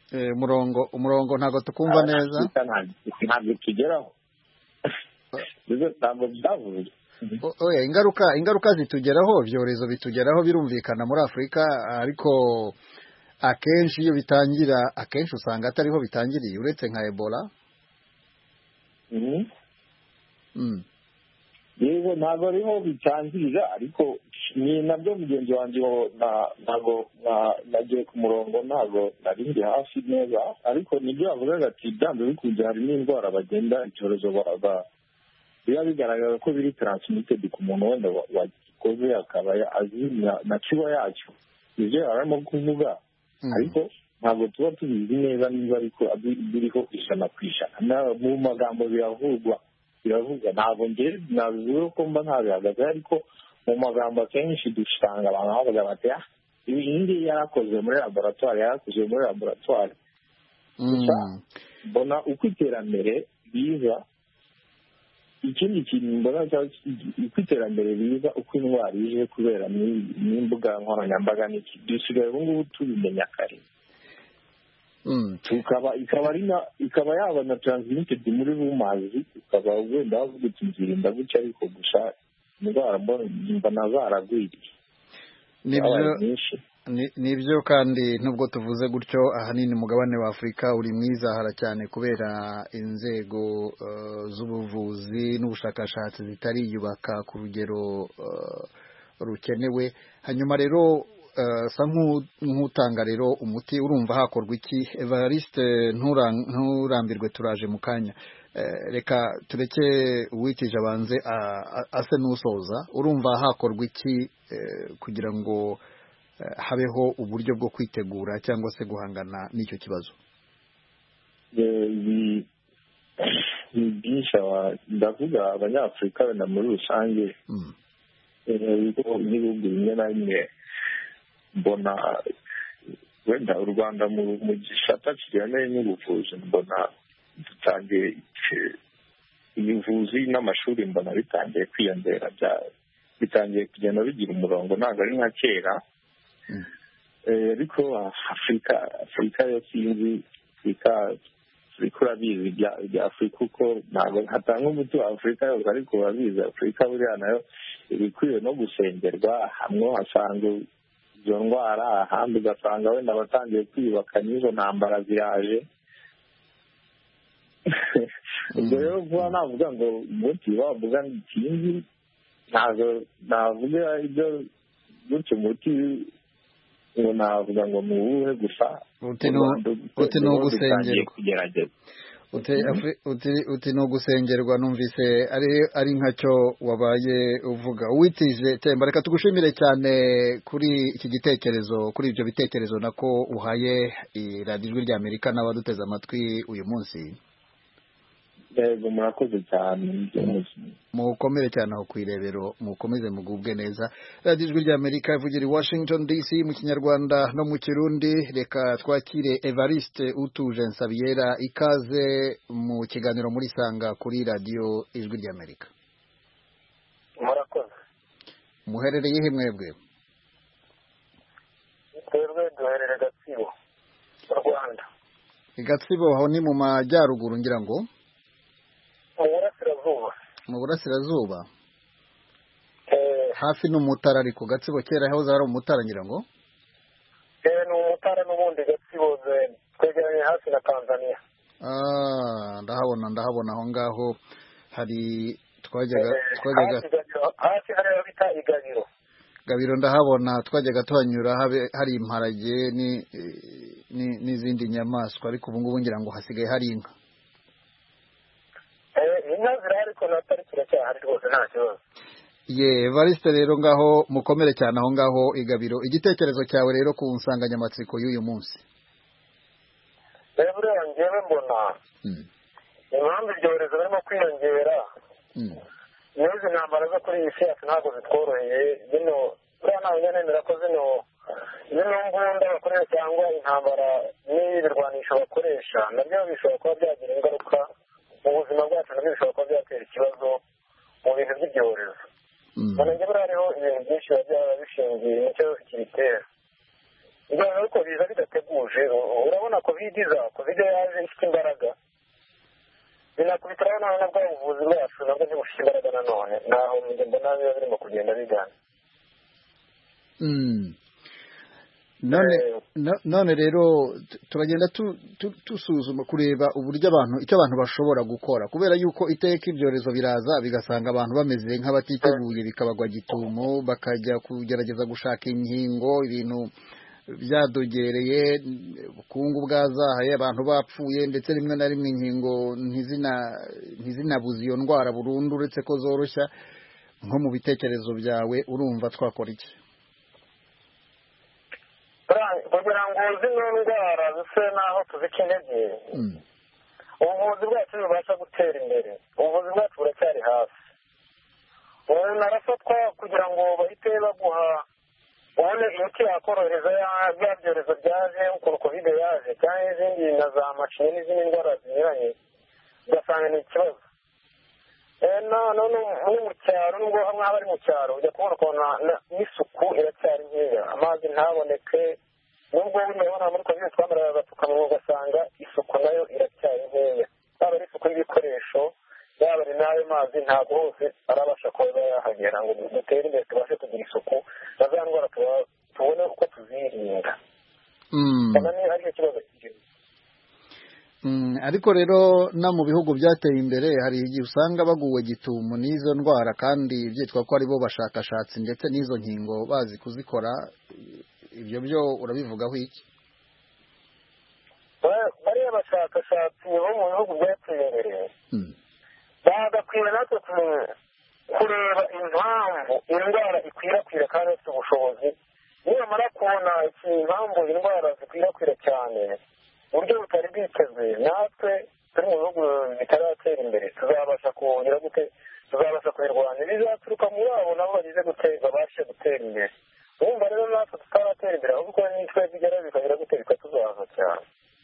eh umurongo umurongo ntago tukumva neza
ntabwo tugeraho ntabwo byavuye
oya ingaruka ingaruka zitugeraho ibyorezo bitugeraho birumvikana muri Afurika ariko akenshi iyo bitangira akenshi usanga atariho bitangiriye uretse nka Ebola.
Mhm.
Mm.
Yego ntabwo ariho bitangirira ariko ni nabyo mugenzi wanjye ntabwo nagiye ku murongo ntabwo nari ndi hafi neza ariko nibyo yavugaga ati byanze bikunze hari n'indwara bagenda icyorezo biba bigaragara ko biri transmitted ku muntu wenda wagikoze akaba azi na kiba yacyo ibyo arimo kuvuga ariko ntabwo tuba tubizi neza niba ariko biriho ijana ku ijana mu magambo biravugwa biravuga ntabwo njye nabivuga ko mba ntabihagaze ariko mu magambo akenshi dusanga abantu bavuga bati ah ibi ngibi yarakoze muri laboratwari yarakoze muri laboratwari mbona uko iterambere riza ikindi kintu mbona uko iterambere riza uko indwara ije kubera n'imbuga nkoranyambaga n'iki dusigaye ubu ngubu tubimenya kare tukaba ikaba ari na ikaba yaba na transmitted muri rumazi ukaba wenda wavuga uti nzirinda gutya ariko gusa indwara mbona zaragwiriye
nibyo kandi nubwo tuvuze gutyo ahanini umugabane wa Afurika uri mwizahara cyane kubera inzego z'ubuvuzi n'ubushakashatsi zitariyubaka ku rugero rukenewe hanyuma rero sa nk'utanga rero umuti urumva hakorwa iki Evariste nturambirwe turaje mu kanya reka tureke uwitije abanze ase n'usoza urumva hakorwa iki kugira ngo habeho uburyo bwo kwitegura cyangwa se guhangana n'icyo kibazo
ni byinshi ndavuga abanyafurika wenda muri rusange n'ibihugu bimwe na bimwe mbona wenda u Rwanda mu gisata kijyanye n'ubuvuzi mbona dutangiye ubuvuzi n'amashuri mbona bitangiye kwiyongera bitangiye kugenda bigira umurongo ntabwo ari nka kera ariko afurika afurika yo sinzi afurika afurika urabizi bya afurika uko ntabwo hatanga umuti wa afurika yose ariko urabizi afurika buriya nayo iba ikwiye no gusengerwa hamwe uhasanga izo ndwara ahandi ugasanga wenda batangiye kwiyubaka n'izo ntambara ziraje ubwo rero vuba navuga ngo umuti wavuga ikindi ntabwo navuga ibyo gutyo umuti ngo navuga ngo ni uwuhe gusa
uti ni ugusengerwa uti ni ugusengerwa numvise ari nkacyo wabaye uvuga uwitije temba reka tugushimire cyane kuri iki gitekerezo kuri ibyo bitekerezo nako uhaye iradiyo ijwi ry'Amerika n'abaduteze amatwi uyu munsi
yego murakoze cyane
mukomere cyane aho kwirebero mukomeze mugubwe neza radiyo ijwi ry'Amerika ivugira i Washington D C mu kinyarwanda no mu kirundi reka twakire Evariste Utuje Nsabiyera ikaze mu kiganiro muri sanga kuri radiyo ijwi ry'Amerika
murakoze
muherereye he mwebwe
twebwe duherere Gatsibo mu Rwanda
i Gatsibo aho ni mu majyaruguru ngira ngo
mu burasirazuba
mu burasirazuba hafi n'umutara ariko Gatsibo kera aho zari umutara ngira ngo
eh ni umutara n'ubundi Gatsibo twegeranye hafi na Tanzania
ah ndahabona ndahabona aho ngaho hari twajyaga twajyaga
hafi hari bita igabiro
gabiro ndahabona twajyaga tuhanyura hari imparage ni n'izindi nyamaswa ariko ubu ngubu ngira ngo hasigaye hari inka
inka zirahari ariko natari kiracyahari rwose nta kibazo
ye Evariste rero ngaho mukomere cyane aho ngaho igabiro igitekerezo cyawe rero ku nsanganyamatsiko y'uyu munsi
rero buriya njyewe mbona impamvu ibyorezo birimo kwiyongera n'izi ntambara zo kuri iyi si yacu ntabwo zitworoheye zino buriya ntawe nyenemera ko zino zino mbunda bakoresha cyangwa intambara n'ibirwanisho bakoresha nabyo bishobora kuba byagira ingaruka mu buzima bwacu nabyo bishobora kuba byatera ikibazo mu bintu by'ibyorezo mbona njye buriya hariho ibintu byinshi biba byaba bishingiye nicyo kibitera ibyo ariko biza bidateguje urabona covid iza covid yaje ifite imbaraga binakubitiraho naho nabwo ubuvuzi bwacu nabwo ntibufite imbaraga nanone naho mbona biba birimo kugenda bigana
none rero turagenda tusuzuma kureba uburyo abantu icyo abantu bashobora gukora kubera yuko iteka ibyorezo biraza bigasanga abantu bameze nk'abatiteguye bikabagwa gitumo bakajya kugerageza gushaka inkingo ibintu byadogereye ubukungu bwazahaye abantu bapfuye ndetse rimwe na rimwe inkingo ntizinabuze iyo ndwara burundu uretse ko zoroshya nko mu bitekerezo byawe urumva twakora iki
kugira ngo zino ndwara zise naho tuzika intege ubuvuzi bwacu bubasha gutera imbere ubuvuzi bwacu buracyari hasi umuntu arafatwa kugira ngo bahite baguha ubone imiti yakorohereza bya byorezo byaje ukuntu covid yaje cyangwa izindi na za macinya n'izindi ndwara zinyuranye ugasanga ni ikibazo none muri mu cyaro nubwo hamwe haba ari mu cyaro ujya kubona ukuntu n'isuku iracyari nkeya amazi ntaboneke nubwo urabona muri covid twambara agapfukamunwa ugasanga isuku nayo iracyari nkeya yaba ari isuku y'ibikoresho yaba ari n'ayo mazi ntabwo hose arabasha kuba yahagera ngo dutere imbere tubashe kugira isuku na za ndwara tubone uko tuzirinda niba ari ikibazo kigira
ariko rero no mu bihugu byateye imbere hari igihe usanga baguwe gitumo n'izo ndwara kandi byitwa ko ari bo bashakashatsi ndetse n'izo nkingo bazi kuzikora ibyo byo urabivugaho iki
bariya bashakashatsi bo mu bihugu byateye imbere bagakwiye natwe kureba impamvu indwara ikwirakwira kandi ifite ubushobozi nibamara kubona impamvu indwara zikwirakwira cyane uburyo butari bwitezwe natwe turi mu bihugu bitaratera imbere tuzabasha kugira gute tuzabasha kubirwanya bizaturuka muri abo nabo bagize gute babashe gutera imbere urumva rero natwe tutaratera imbere ahubwo uko nitwe bigera bikagira gute bikatuzaza cyane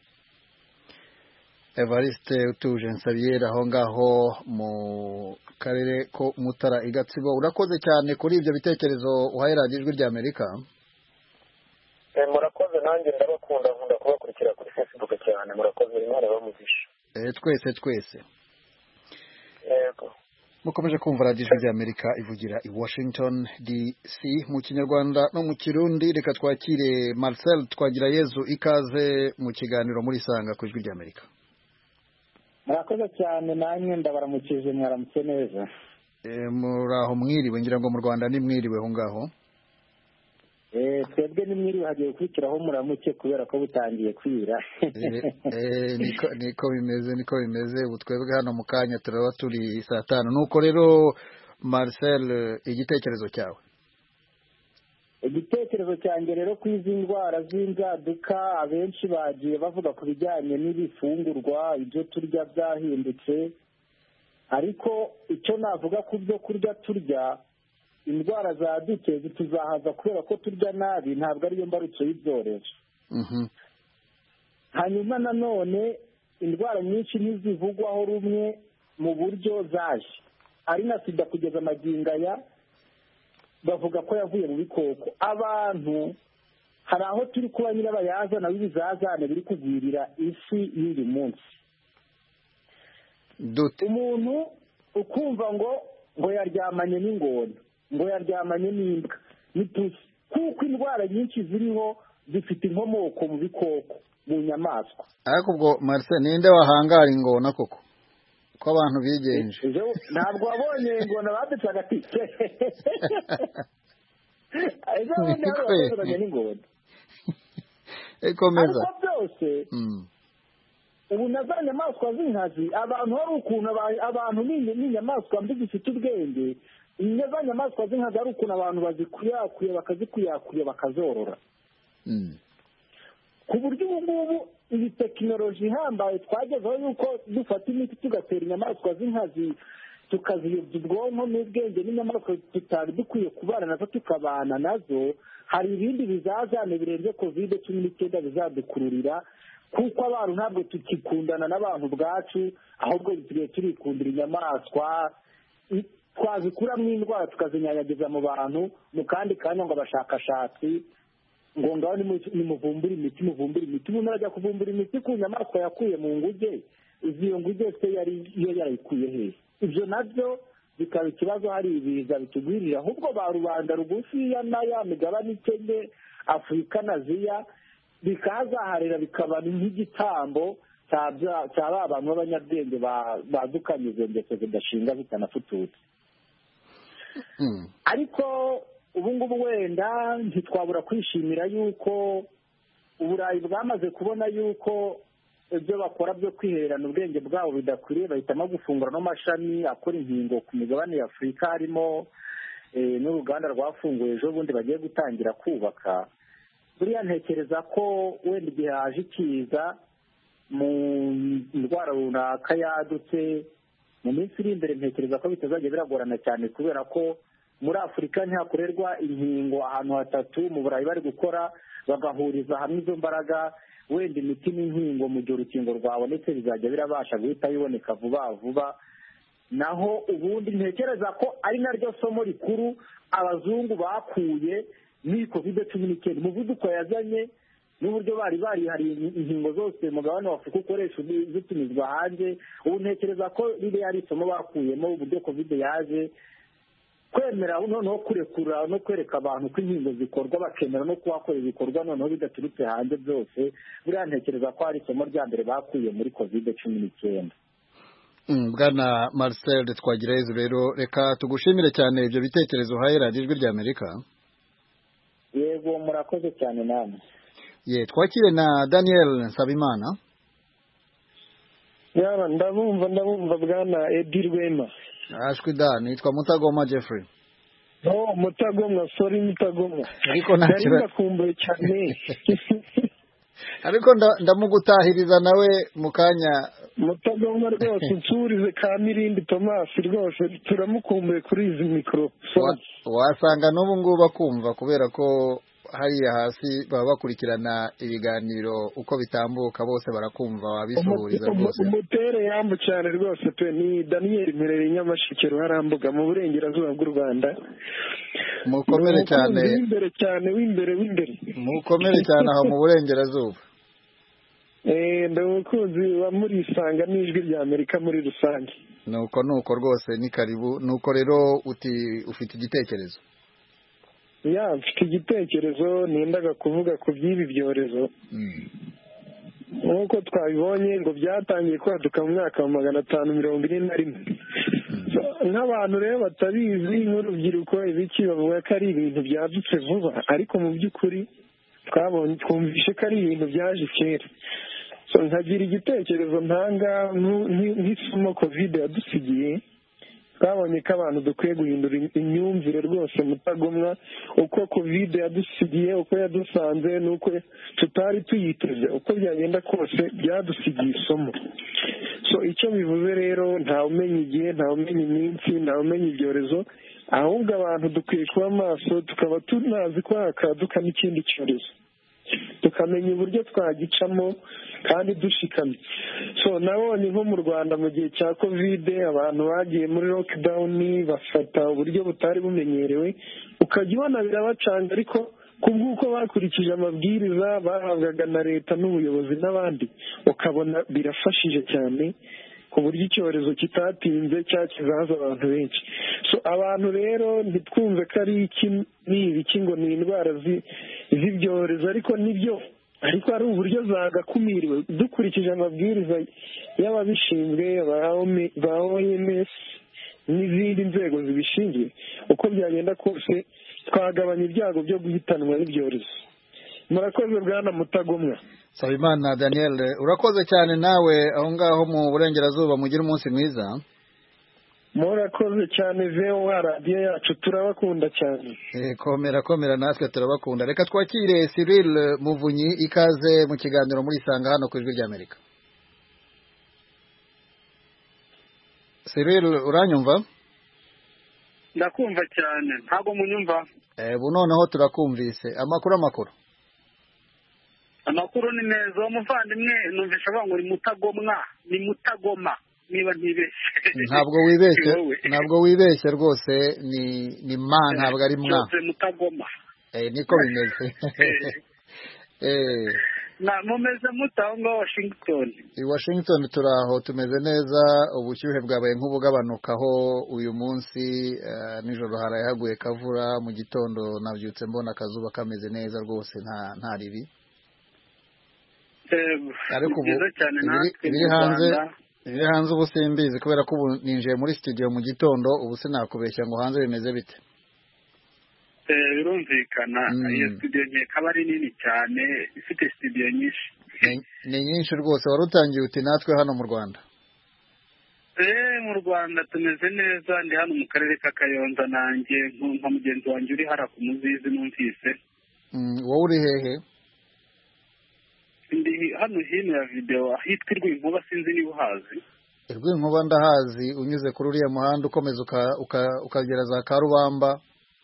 Evariste Utuje Nsabiyeri aho ngaho mu karere ko Mutara i Gatsibo urakoze cyane kuri ibyo bitekerezo uhaye radiyo ijwi rya Amerika
murakoze nanjye ndabakunda nkunda kubakurikira kuri Facebook cyane murakoze Imana bamugisha
eh twese twese
yego
mukomeje kumva radiyo ijwi rya Amerika ivugira i Washington D C mu Kinyarwanda no mu Kirundi reka twakire Marcel Twagirayezu ikaze mu kiganiro muri Sanga ku ijwi rya Amerika
murakoze cyane namwe ndabaramukije mwaramutse neza
eh muraho mwiriwe ngira ngo mu Rwanda ni mwiriwe ho ngaho
eh twebwe ni mwiriwe hagiye kwikiraho muramuke kubera ko butangiye kwira
eh niko niko bimeze niko bimeze ubu twebwe hano mu kanya turaba turi saa tanu nuko rero Marcel igitekerezo cyawe
igitekerezo cyanjye rero ku izi ndwara z'inzaduka abenshi bagiye bavuga ku bijyanye n'ibifungurwa ibyo turya byahindutse ariko icyo navuga ku byo kurya turya indwara zadutse zituzahaza kubera ko turya nabi ntabwo ariyo mbarutso y'ibyorezo hanyuma nanone indwara nyinshi ntizivugwaho rumwe mu buryo zaje ari na sida kugeza amagingo aya bavuga ko yavuye mu bikoko abantu hari aho turi kuba nyirabayazana w'ibizazane biri kugwirira isi y'uyu munsi umuntu ukumva ngo ngo yaryamanye n'ingona ngo yaryamanye n'imbwa n'itusi kuko indwara nyinshi ziriho zifite inkomoko mu bikoko mu nyamaswa
ariko ubwo Marcel ninde wahangara ingona koko ko abantu bigenje
ntabwo wabonye ingona badutse agati ejo bundi hari abazanye n'ingona
ekomeza
ariko byose ubu na za nyamaswa z'inkazi abantu hari ukuntu abantu n'inyamaswa mbi zifite ubwenge za nyamaswa z'inkazi hari ukuntu abantu bazikuyakuye bakazikuyakuye bakazorora ku buryo ubu ngubu iyi tekinoloji ihambaye twagezeho yuko dufata imiti tugatera inyamaswa z'inkazi tukaziyobya ubwonko n'ubwenge n'inyamaswa tutari dukwiye kubana nazo tukabana nazo hari ibindi bizazane birenze kovide cumi n'icyenda bizadukururira kuko abantu ntabwo tukikundana n'abantu ubwacu ahubwo dusigaye turikundira inyamaswa twazikuramo indwara tukazinyanyagiza mu bantu mu kandi kanya ngo abashakashatsi ngo ngaho nimuvumbura imiti muvumbura imiti umuntu arajya kuvumbura imiti ku nyamaswa yakuye mu nguge iyo nguge se yari iyo yarayikuye hehe ibyo nabyo bikaba ikibazo hari ibiza bitugwirira ahubwo ba rubanda rugufiya na ya migabane ikennye afurika na aziya bikazaharira bikaba nk'igitambo cya ba bantu b'abanyabwenge badukanye izo ngeso zidashinga zitanafututse ariko ubu ngubu wenda ntitwabura kwishimira yuko uburayi bwamaze kubona yuko ibyo bakora byo kwihererana ubwenge bwabo bidakwiriye bahitamo gufungura n'amashami akora inkingo ku migabane ya afurika harimo n'uruganda rwafunguye ejo bundi bagiye gutangira kubaka buriya ntekereza ko wenda igihe haje ikiza mu ndwara runaka yadutse mu minsi iri imbere ntekereza ko bitazajya biragorana cyane kubera ko muri afurika ntihakorerwa inkingo ahantu hatatu mu burayi bari gukora bagahuriza hamwe izo mbaraga wenda imiti n'inkingo mu gihe urukingo rwabonetse bizajya birabasha guhita biboneka vuba vuba naho ubundi ntekereza ko ari naryo somo rikuru abazungu bakuye muri kovide cumi n'icyenda umuvuduko yazanye n'uburyo bari barihariye inkingo zose mugabane wa afurika ukoresha zitumizwa hanze ubu ntekereza ko ririya ari isomo bakuyemo uburyo kovide yaje kwemera noneho kurekura no kwereka abantu ko inkingo zikorwa bakemera no kuhakora ibikorwa noneho bidaturutse hanze byose buriya ntekereza ko ari isomo rya mbere bakuye muri kovide cumi n'icyenda
bwana Marcel Twagirayezu rero reka tugushimire cyane ibyo bitekerezo uhaye radiyo ijwi rya Amerika
yego murakoze cyane namwe
ye twakire na Daniel Nsabimana
yaba ndabumva ndabumva bwana Edi Rwema
ashwi da nitwa Mutagoma Jeffrey
no Mutagoma sorry Mutagoma
ariko nakira
ndakumbuye cyane
ariko ndamugutahiriza nawe mukanya
Mutagoma rwose nsurize ka Mirindi Thomas rwose turamukumbuye kuri izi mikro
wasanga n'ubu ngubu bakumva kubera ko hariya hasi baba bakurikirana ibiganiro uko bitambuka bose barakumva wabisuhuriza rwose
umutere yambu cyane rwose pe ni Daniel Mperere Nyamasheke Ruharambuga mu burengerazuba bw'u Rwanda
mukomere cyane
w'imbere cyane w'imbere w'imbere
mukomere cyane aho mu burengerazuba
eh ndamukunzi wa muri isanga n'ijwi rya Amerika muri rusange
nuko nuko rwose ni karibu nuko rero uti ufite igitekerezo
ya mfite igitekerezo nendaga kuvuga ku by'ibi byorezo nk'uko twabibonye ngo byatangiye kwaduka mu mwaka wa magana atanu mirongo ine na rimwe nk'abantu rero batabizi nk'urubyiruko ibiki bavuga ko ari ibintu byadutse vuba ariko mu by'ukuri twabonye twumvishe ko ari ibintu byaje kera nkagira igitekerezo ntanga nk'isomo kovide yadusigiye twabonye ko abantu dukwiye guhindura imyumvire rwose Mutagomwa uko kovide yadusigiye uko yadusanze n'uko tutari tuyiteze uko byagenda kose byadusigiye isomo so icyo bivuze rero ntawe umenya igihe ntawe umenya iminsi ntawe umenya ibyorezo ahubwo abantu dukwiye kuba maso tukaba tunazi ko hakaduka n'ikindi cyorezo tukamenya uburyo twagicamo kandi dushikamye so nabonye nko mu Rwanda mu gihe cya kovide abantu bagiye muri lockdown bafata uburyo butari bumenyerewe ukajya ubona birabacanga ariko kubw'uko bakurikije amabwiriza bahabwaga na leta n'ubuyobozi n'abandi ukabona birafashije cyane ku buryo icyorezo kitatinze cyakizahaza abantu benshi so abantu rero ntitwumve ko ari iki n'ibiki ngo ni indwara z'ibyorezo ariko nibyo ariko ari uburyo zagakumiriwe dukurikije amabwiriza y'ababishinzwe ba O M S n'izindi nzego zibishinzwe uko byagenda kose twagabanya ibyago byo guhitanwa n'ibyorezo murakoze bwana Mutagomwa
Sabimana Daniel urakoze cyane nawe aho ngaho mu burengerazuba mugira umunsi mwiza
murakoze cyane veo radiyo yacu turabakunda cyane
eh komera komera natwe turabakunda reka twakire Cyril Muvunyi ikaze mu kiganiro muri Sanga hano ku ijwi rya Amerika Cyril uranyumva
ndakumva cyane ntago munyumva
eh bunoneho turakumvise amakuru amakuru
amakuru ni meza umuvandimwe numvisha ngo ni Mutagomwa ni Mutagoma niba ntibeshye
ntabwo wibeshye ntabwo wibeshye rwose ni ni ma ntabwo ari mwa
Mutagoma
eh niko bimeze eh
na mumeze mutaho ngo Washington
i Washington turaho tumeze neza ubushyuhe bwabaye nk'ubugabanukaho uyu munsi uh, nijoro harayaguye kavura mu gitondo navyutse mbona akazuba kameze neza rwose nta nta ribi
eh
ariko ubu biri hanze biri hanze ubu simbizi kubera ko ubu ninjiye muri studio mu gitondo ubu sinakubeshya ngo hanze bimeze bite
eh birumvikana iyo studio nke kabari nini cyane ifite studio nyinshi
ni nyinshi rwose wari utangiye uti natwe hano mu Rwanda
eh mu Rwanda tumeze neza ndi hano mu karere ka Kayonza nanjye nka mugenzi wanjye uri hara ku Muzizi numvise
mm wowe uri hehe
ndi hano hino ya video ahitwa Rwinkuba sinzi niba uhazi
Rwinkuba ndahazi unyuze kuri uriya muhanda ukomeza ukagera za Karubamba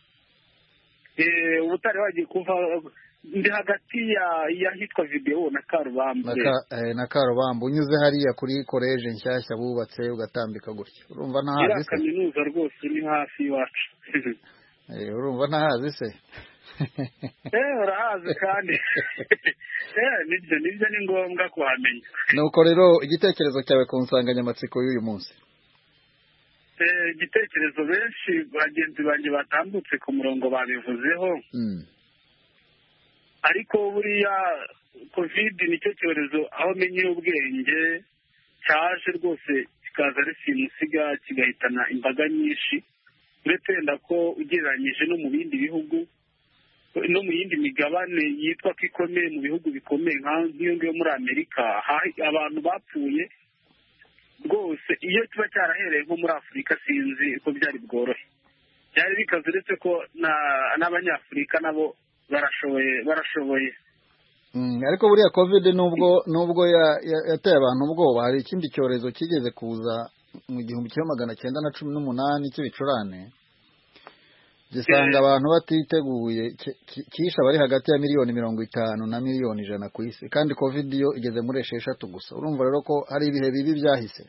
eh ubutari wagiye kuva ndi hagati ya yahitwa video na Karubamba
eh na Karubamba unyuze hariya kuri college nshyashya bubatse ugatambika gutyo urumva ntahazi
se kaminuza rwose ni hafi iwacu
eh urumva ntahazi se
eh urahazi kandi eh nibyo nibyo ni ngombwa kuhamenya
nuko rero igitekerezo cyawe ku nsanganyamatsiko y'uyu munsi
eh igitekerezo benshi bagenzi banjye batambutse ku murongo babivuzeho
mm.
ariko buriya covid nicyo cyorezo aho menye ubwenge cyaje rwose kikaza ari simusiga kigahitana imbaga nyinshi uretse wenda ko ugereranyije no mu bindi bihugu no mu yindi migabane yitwa ko ikomeye mu bihugu bikomeye nk'iyo ngiyo muri Amerika abantu bapfuye rwose iyo kiba cyarahereye nko muri Afurika sinzi ko byari bworohe byari bikaze uretse ko n'abanyafurika nabo barashoboye barashoboye
ariko buriya covid nubwo nubwo yateye abantu ubwoba hari ikindi cyorezo kigeze kuza mu gihumbi kimwe magana cyenda na cumi n'umunani cy'ibicurane gisanga abantu batiteguye kisha bari hagati ya miliyoni mirongo itanu na miliyoni ijana ku isi kandi covid yo igeze muri esheshatu gusa urumva rero ko hari ibihe bibi byahise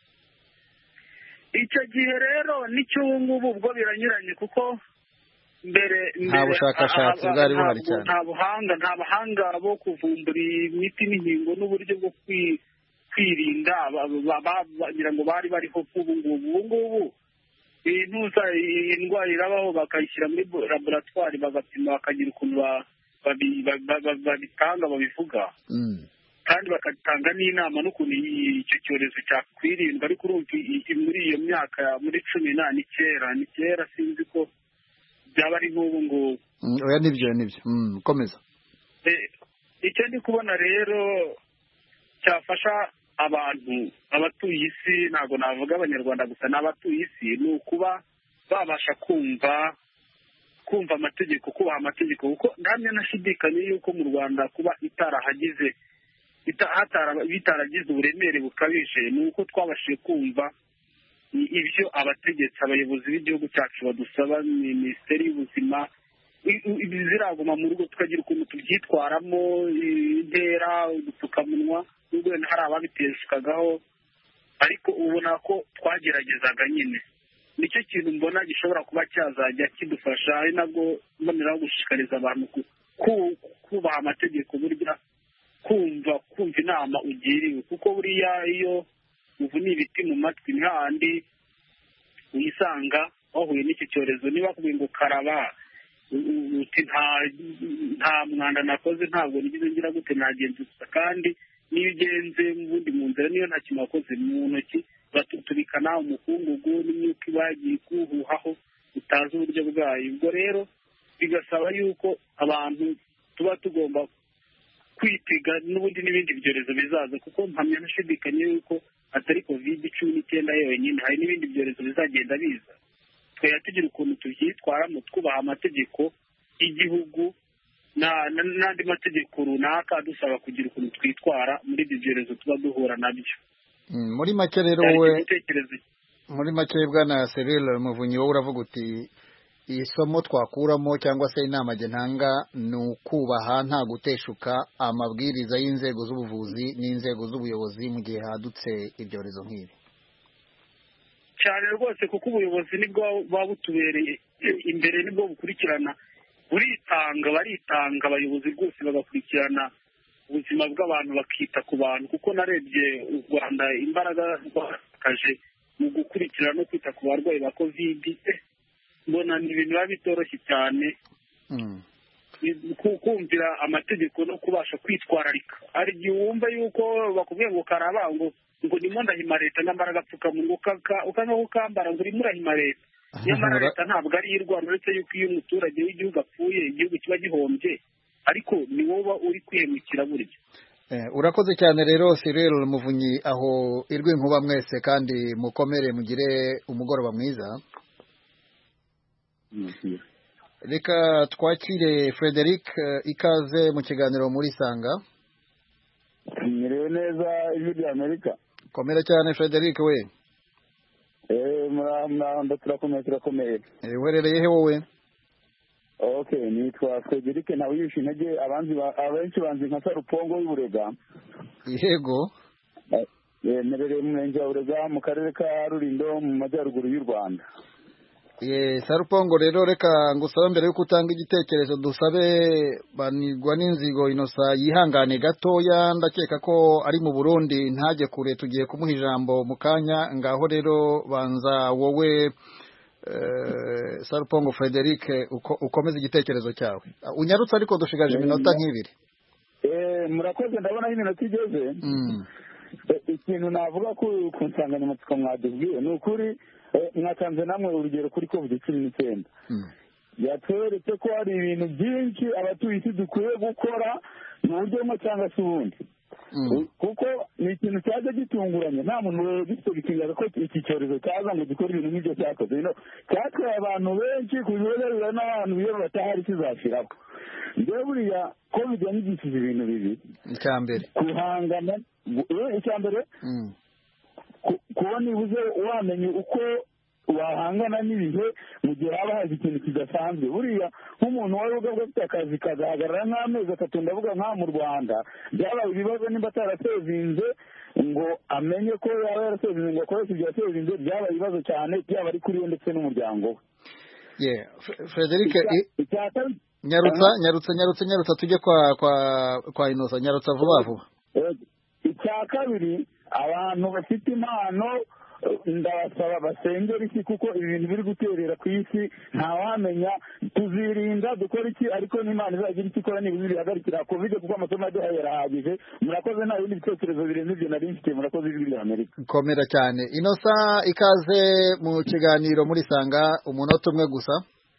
icyo gihe rero nicyo ngubu ubwo biranyuranye kuko mbere
nta bushakashatsi bwari buhari cyane
nta buhanga nta bahanga bo kuvumbura imiti n'inkingo n'uburyo bwo kwirinda bagira ngo bari bariho ubu ngubu ubu ngubu intuza indwara irabaho bakayishyira muri laboratwari bagapima bakagira ukuntu babitanga babivuga kandi bakatanga n'inama n'ukuntu icyo cyorezo cyakwirindwa ariko urumva muri iyo myaka muri cumi na ni kera ni kera sinzi ko byaba ari nk'ubu ngubu
oya nibyo nibyo komeza
icyo ndi kubona rero cyafasha abantu abatuye isi ntabwo navuga abanyarwanda gusa n'abatuye isi ni ukuba babasha kumva kumva amategeko kubaha amategeko kuko ntamye nashidikanye yuko mu Rwanda kuba itarahagize bitaragize uburemere bukabije ni uko twabashije kumva ibyo abategetsi abayobozi b'igihugu cyacu badusaba minisiteri y'ubuzima ziraguma mu rugo tukagira ukuntu tubyitwaramo intera udupfukamunwa nubwo hari ababiteshukagaho ariko ubona ko twageragezaga nyine nicyo kintu mbona gishobora kuba cyazajya kidufasha ari nabwo mboneraho gushishikariza abantu kubaha amategeko burya kumva kumva inama ugiriwe kuko buriya iyo uvuna ibiti mu matwi ni hahandi uyisanga wahuye n'iki cyorezo niba kubwiye ngo karaba uti nta mwanda nakoze ntabwo nigize ngira gute nagenze gusa kandi niyo ugenze ubundi mu nzira niyo nta kintu wakoze mu ntoki batutubikana umukungugu n'imyuka iba yagiye kuwuhuhaho utazi uburyo bwayo ubwo rero bigasaba yuko abantu tuba tugomba kwitega n'ubundi n'ibindi byorezo bizaza kuko mpamya ntashidikanye yuko atari covid cumi n'icyenda yonyine hari n'ibindi byorezo bizagenda biza twari tugira ukuntu tubyitwaramo twubaha amategeko y'igihugu n'andi mategeko runaka dusaba kugira ukuntu twitwara muri ibyo byorezo tuba duhura nabyo
muri make rero we muri make bwana Cyril Muvunyi wowe uravuga uti isomo twakuramo cyangwa se inama ntanga ni ukubaha nta guteshuka amabwiriza y'inzego z'ubuvuzi n'inzego z'ubuyobozi mu gihe hadutse ibyorezo nk'ibi
cyane rwose kuko ubuyobozi nibwo buba butubereye imbere nibwo bukurikirana buritanga baritanga abayobozi rwose bagakurikirana ubuzima bw'abantu bakita ku bantu kuko narebye u Rwanda imbaraga rwakaje mu gukurikirana no kwita ku barwayi ba kovidi mbona ni ibintu biba bitoroshye cyane kumvira amategeko no kubasha kwitwararika hari igihe wumva yuko bakubwiye ngo karaba ngo ngo ndimo ndahima leta nyamara agapfukamunwa ukanga kukambara ngo urimo urahima leta nyamara leta ntabwo ari iy'u Rwanda uretse yuko iyo umuturage w'igihugu apfuye igihugu kiba gihombye ariko ni wowe uri kwihemukira burya.
Urakoze cyane rero Cyril Muvunyi aho irwi nkuba mwese kandi mukomere mugire umugoroba mwiza. Reka twakire Frederic ikaze mu kiganiro muri Sanga.
Miriwe neza ijwi rya Amerika.
Komera cyane Frederic we.
Eh muramba turakomeye turakomeye.
Eh werereye he wowe?
Okay, nitwa Frederic na wishe intege abanzi abenshi banzi nka Sarupongo y'Uburega.
Yego.
Eh nerere mu murenge wa Burega mu karere ka Rulindo mu majyaruguru y'u Rwanda.
Ye Sarupongo rero reka ngusaba mbere yuko utanga igitekerezo dusabe banigwa n'inzigo inosa yihangane gatoya ndakeka ko ari mu Burundi ntaje kure tugiye kumuha ijambo mu kanya ngaho rero banza wowe Uh, Sarupongo Frederic uko, ukomeza igitekerezo cyawe unyarutse ariko dushigaje iminota nk'ibiri.
Eh murakoze ndabona iminota igeze.
Mm.
Ikintu navuga ko ku nsanganyamatsiko mwadubwiye ni ukuri mwatanze namwe urugero kuri covid cumi n'icyenda.
Mm.
Yatweretse ko hari ibintu byinshi abatuye isi dukwiye gukora mu buryo bumwe cyangwa se ubundi. Kuko ni ikintu cyaje gitunguranye nta muntu gisobikinga ko iki cyorezo cyaza ngo gikora ibintu nk'ibyo cyakoze no cyatwaye abantu benshi ku birebera n'abantu biyo batahari kizashiraho. Ndewe buriya covid yanigishije ibintu bibi.
Icyambere
kuhangana icyambere kubona ibuze wamenye uko wahangana n'ibihe mu gihe haba haje ikintu kidasanzwe. Buriya nk'umuntu wari ugabwe afite akazi kazahagarara nk'amezi atatu ndavuga nka mu Rwanda byabaye ibibazo nimba atarasevinze ngo amenye ko yaba yarasevinze ngo akoreshe ibyo yasevinze byabaye ibibazo cyane byaba ari kuri we ndetse n'umuryango we.
Yeah, Frederic nyarutsa nyarutsa nyarutsa nyarutsa tujye kwa kwa kwa Inosa nyarutsa vuba vuba.
Icya kabiri abantu bafite impano ndabasaba basengera isi kuko ibintu biri guterera ku isi ntawamenya tuzirinda dukora iki ariko n'Imana izagira icyo ikora niba bihagarikira covid kuko amasomo yaduhaye yarahagije. Murakoze nta bindi bitekerezo birenze ibyo nari mfite. Murakoze ijwi rya Amerika.
Komera cyane Inosa ikaze mu kiganiro muri Sanga umunota umwe gusa.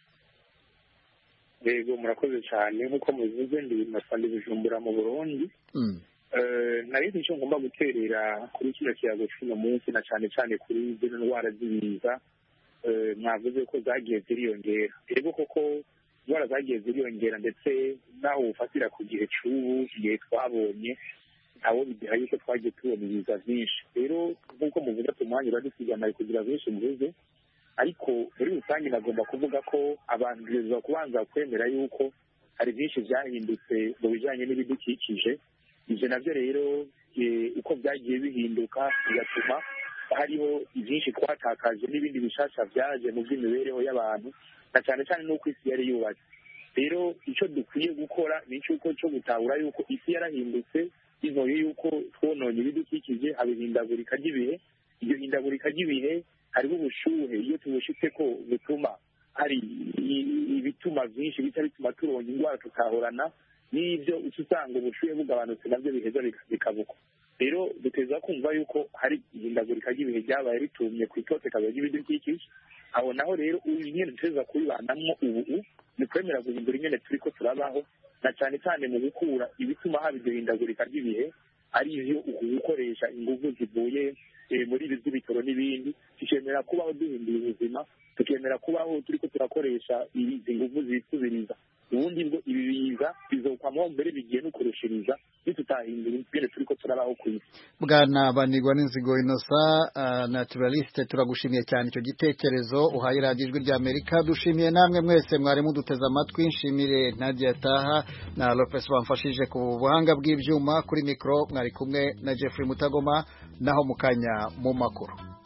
Yego murakoze cyane nkuko mubivuze ndi Masandi Bujumbura mu Burundi.
Mm.
nari icyo ngomba guterera kuri kino kiyago cy'uno munsi na cyane cyane kuri zino ndwara z'ibiza mwavuze ko zagiye ziriyongera. Rero koko indwara zagiye ziriyongera ndetse naho ufatira ku gihe cy'ubu igihe twabonye abo bigiha yuko twagiye tubona ibiza byinshi. Rero nk'uko muvuga ku mwanya uradusigana kugira byinshi muvuze ariko muri rusange nagomba kuvuga ko abantu biza kubanza kwemera yuko hari byinshi byahindutse mu bijyanye n'ibidukikije. Ibyo nabyo rero uko byagiye bihinduka bigatuma hariho byinshi twatakaje n'ibindi bishasha byaje mu by'imibereho y'abantu na cyane cyane n'uko isi yari yubatse. Rero icyo dukwiye gukora ni icy'uko cyo gutahura yuko isi yarahindutse bivuye yuko twononye ibidukikije haba ihindagurika ry'ibihe. Iryo hindagurika ry'ibihe hariho ubushuhe iyo tubushitse ko butuma hari ibituma byinshi bica bituma turonka indwara tukahorana n'ibyo usanga ubushuhe bugabanutse nabyo biheza bikabuka. Rero duteza kumva yuko hari ihindagurika ry'ibihe ryabaye ritumye ku itoteka ry'ibidukikije. Aho naho rero nyine duteza kubibanamo ubu ni kwemera guhindura ingene turi ko turabaho na cyane cyane mu gukura ibituma haba iryo hindagurika ry'ibihe ari ivyo gukoresha inguvu zivuye muri ibi by'ibitoro n'ibindi. Tukemera kubaho duhindura ubuzima, tukemera kubaho turi ko turakoresha izi nguvu zisubiriza. Ubundi bwo ibi biza bizokwamo mbere bigiye no kurushiriza bitutahindura ingene turi ko turabaho ku isi.
Bwana Banigwa n'inzigo Inosa uh, naturaliste turagushimiye cyane icyo gitekerezo uhaye Radio Ijwi rya Amerika. Dushimiye namwe mwese mwari muduteza amatwi. Nshimire Nadia Taha na Lopez bamfashije ku buhanga bw'ibyuma. Kuri mikro mwari kumwe na Jeffrey Mutagoma naho mukanya mu makuru.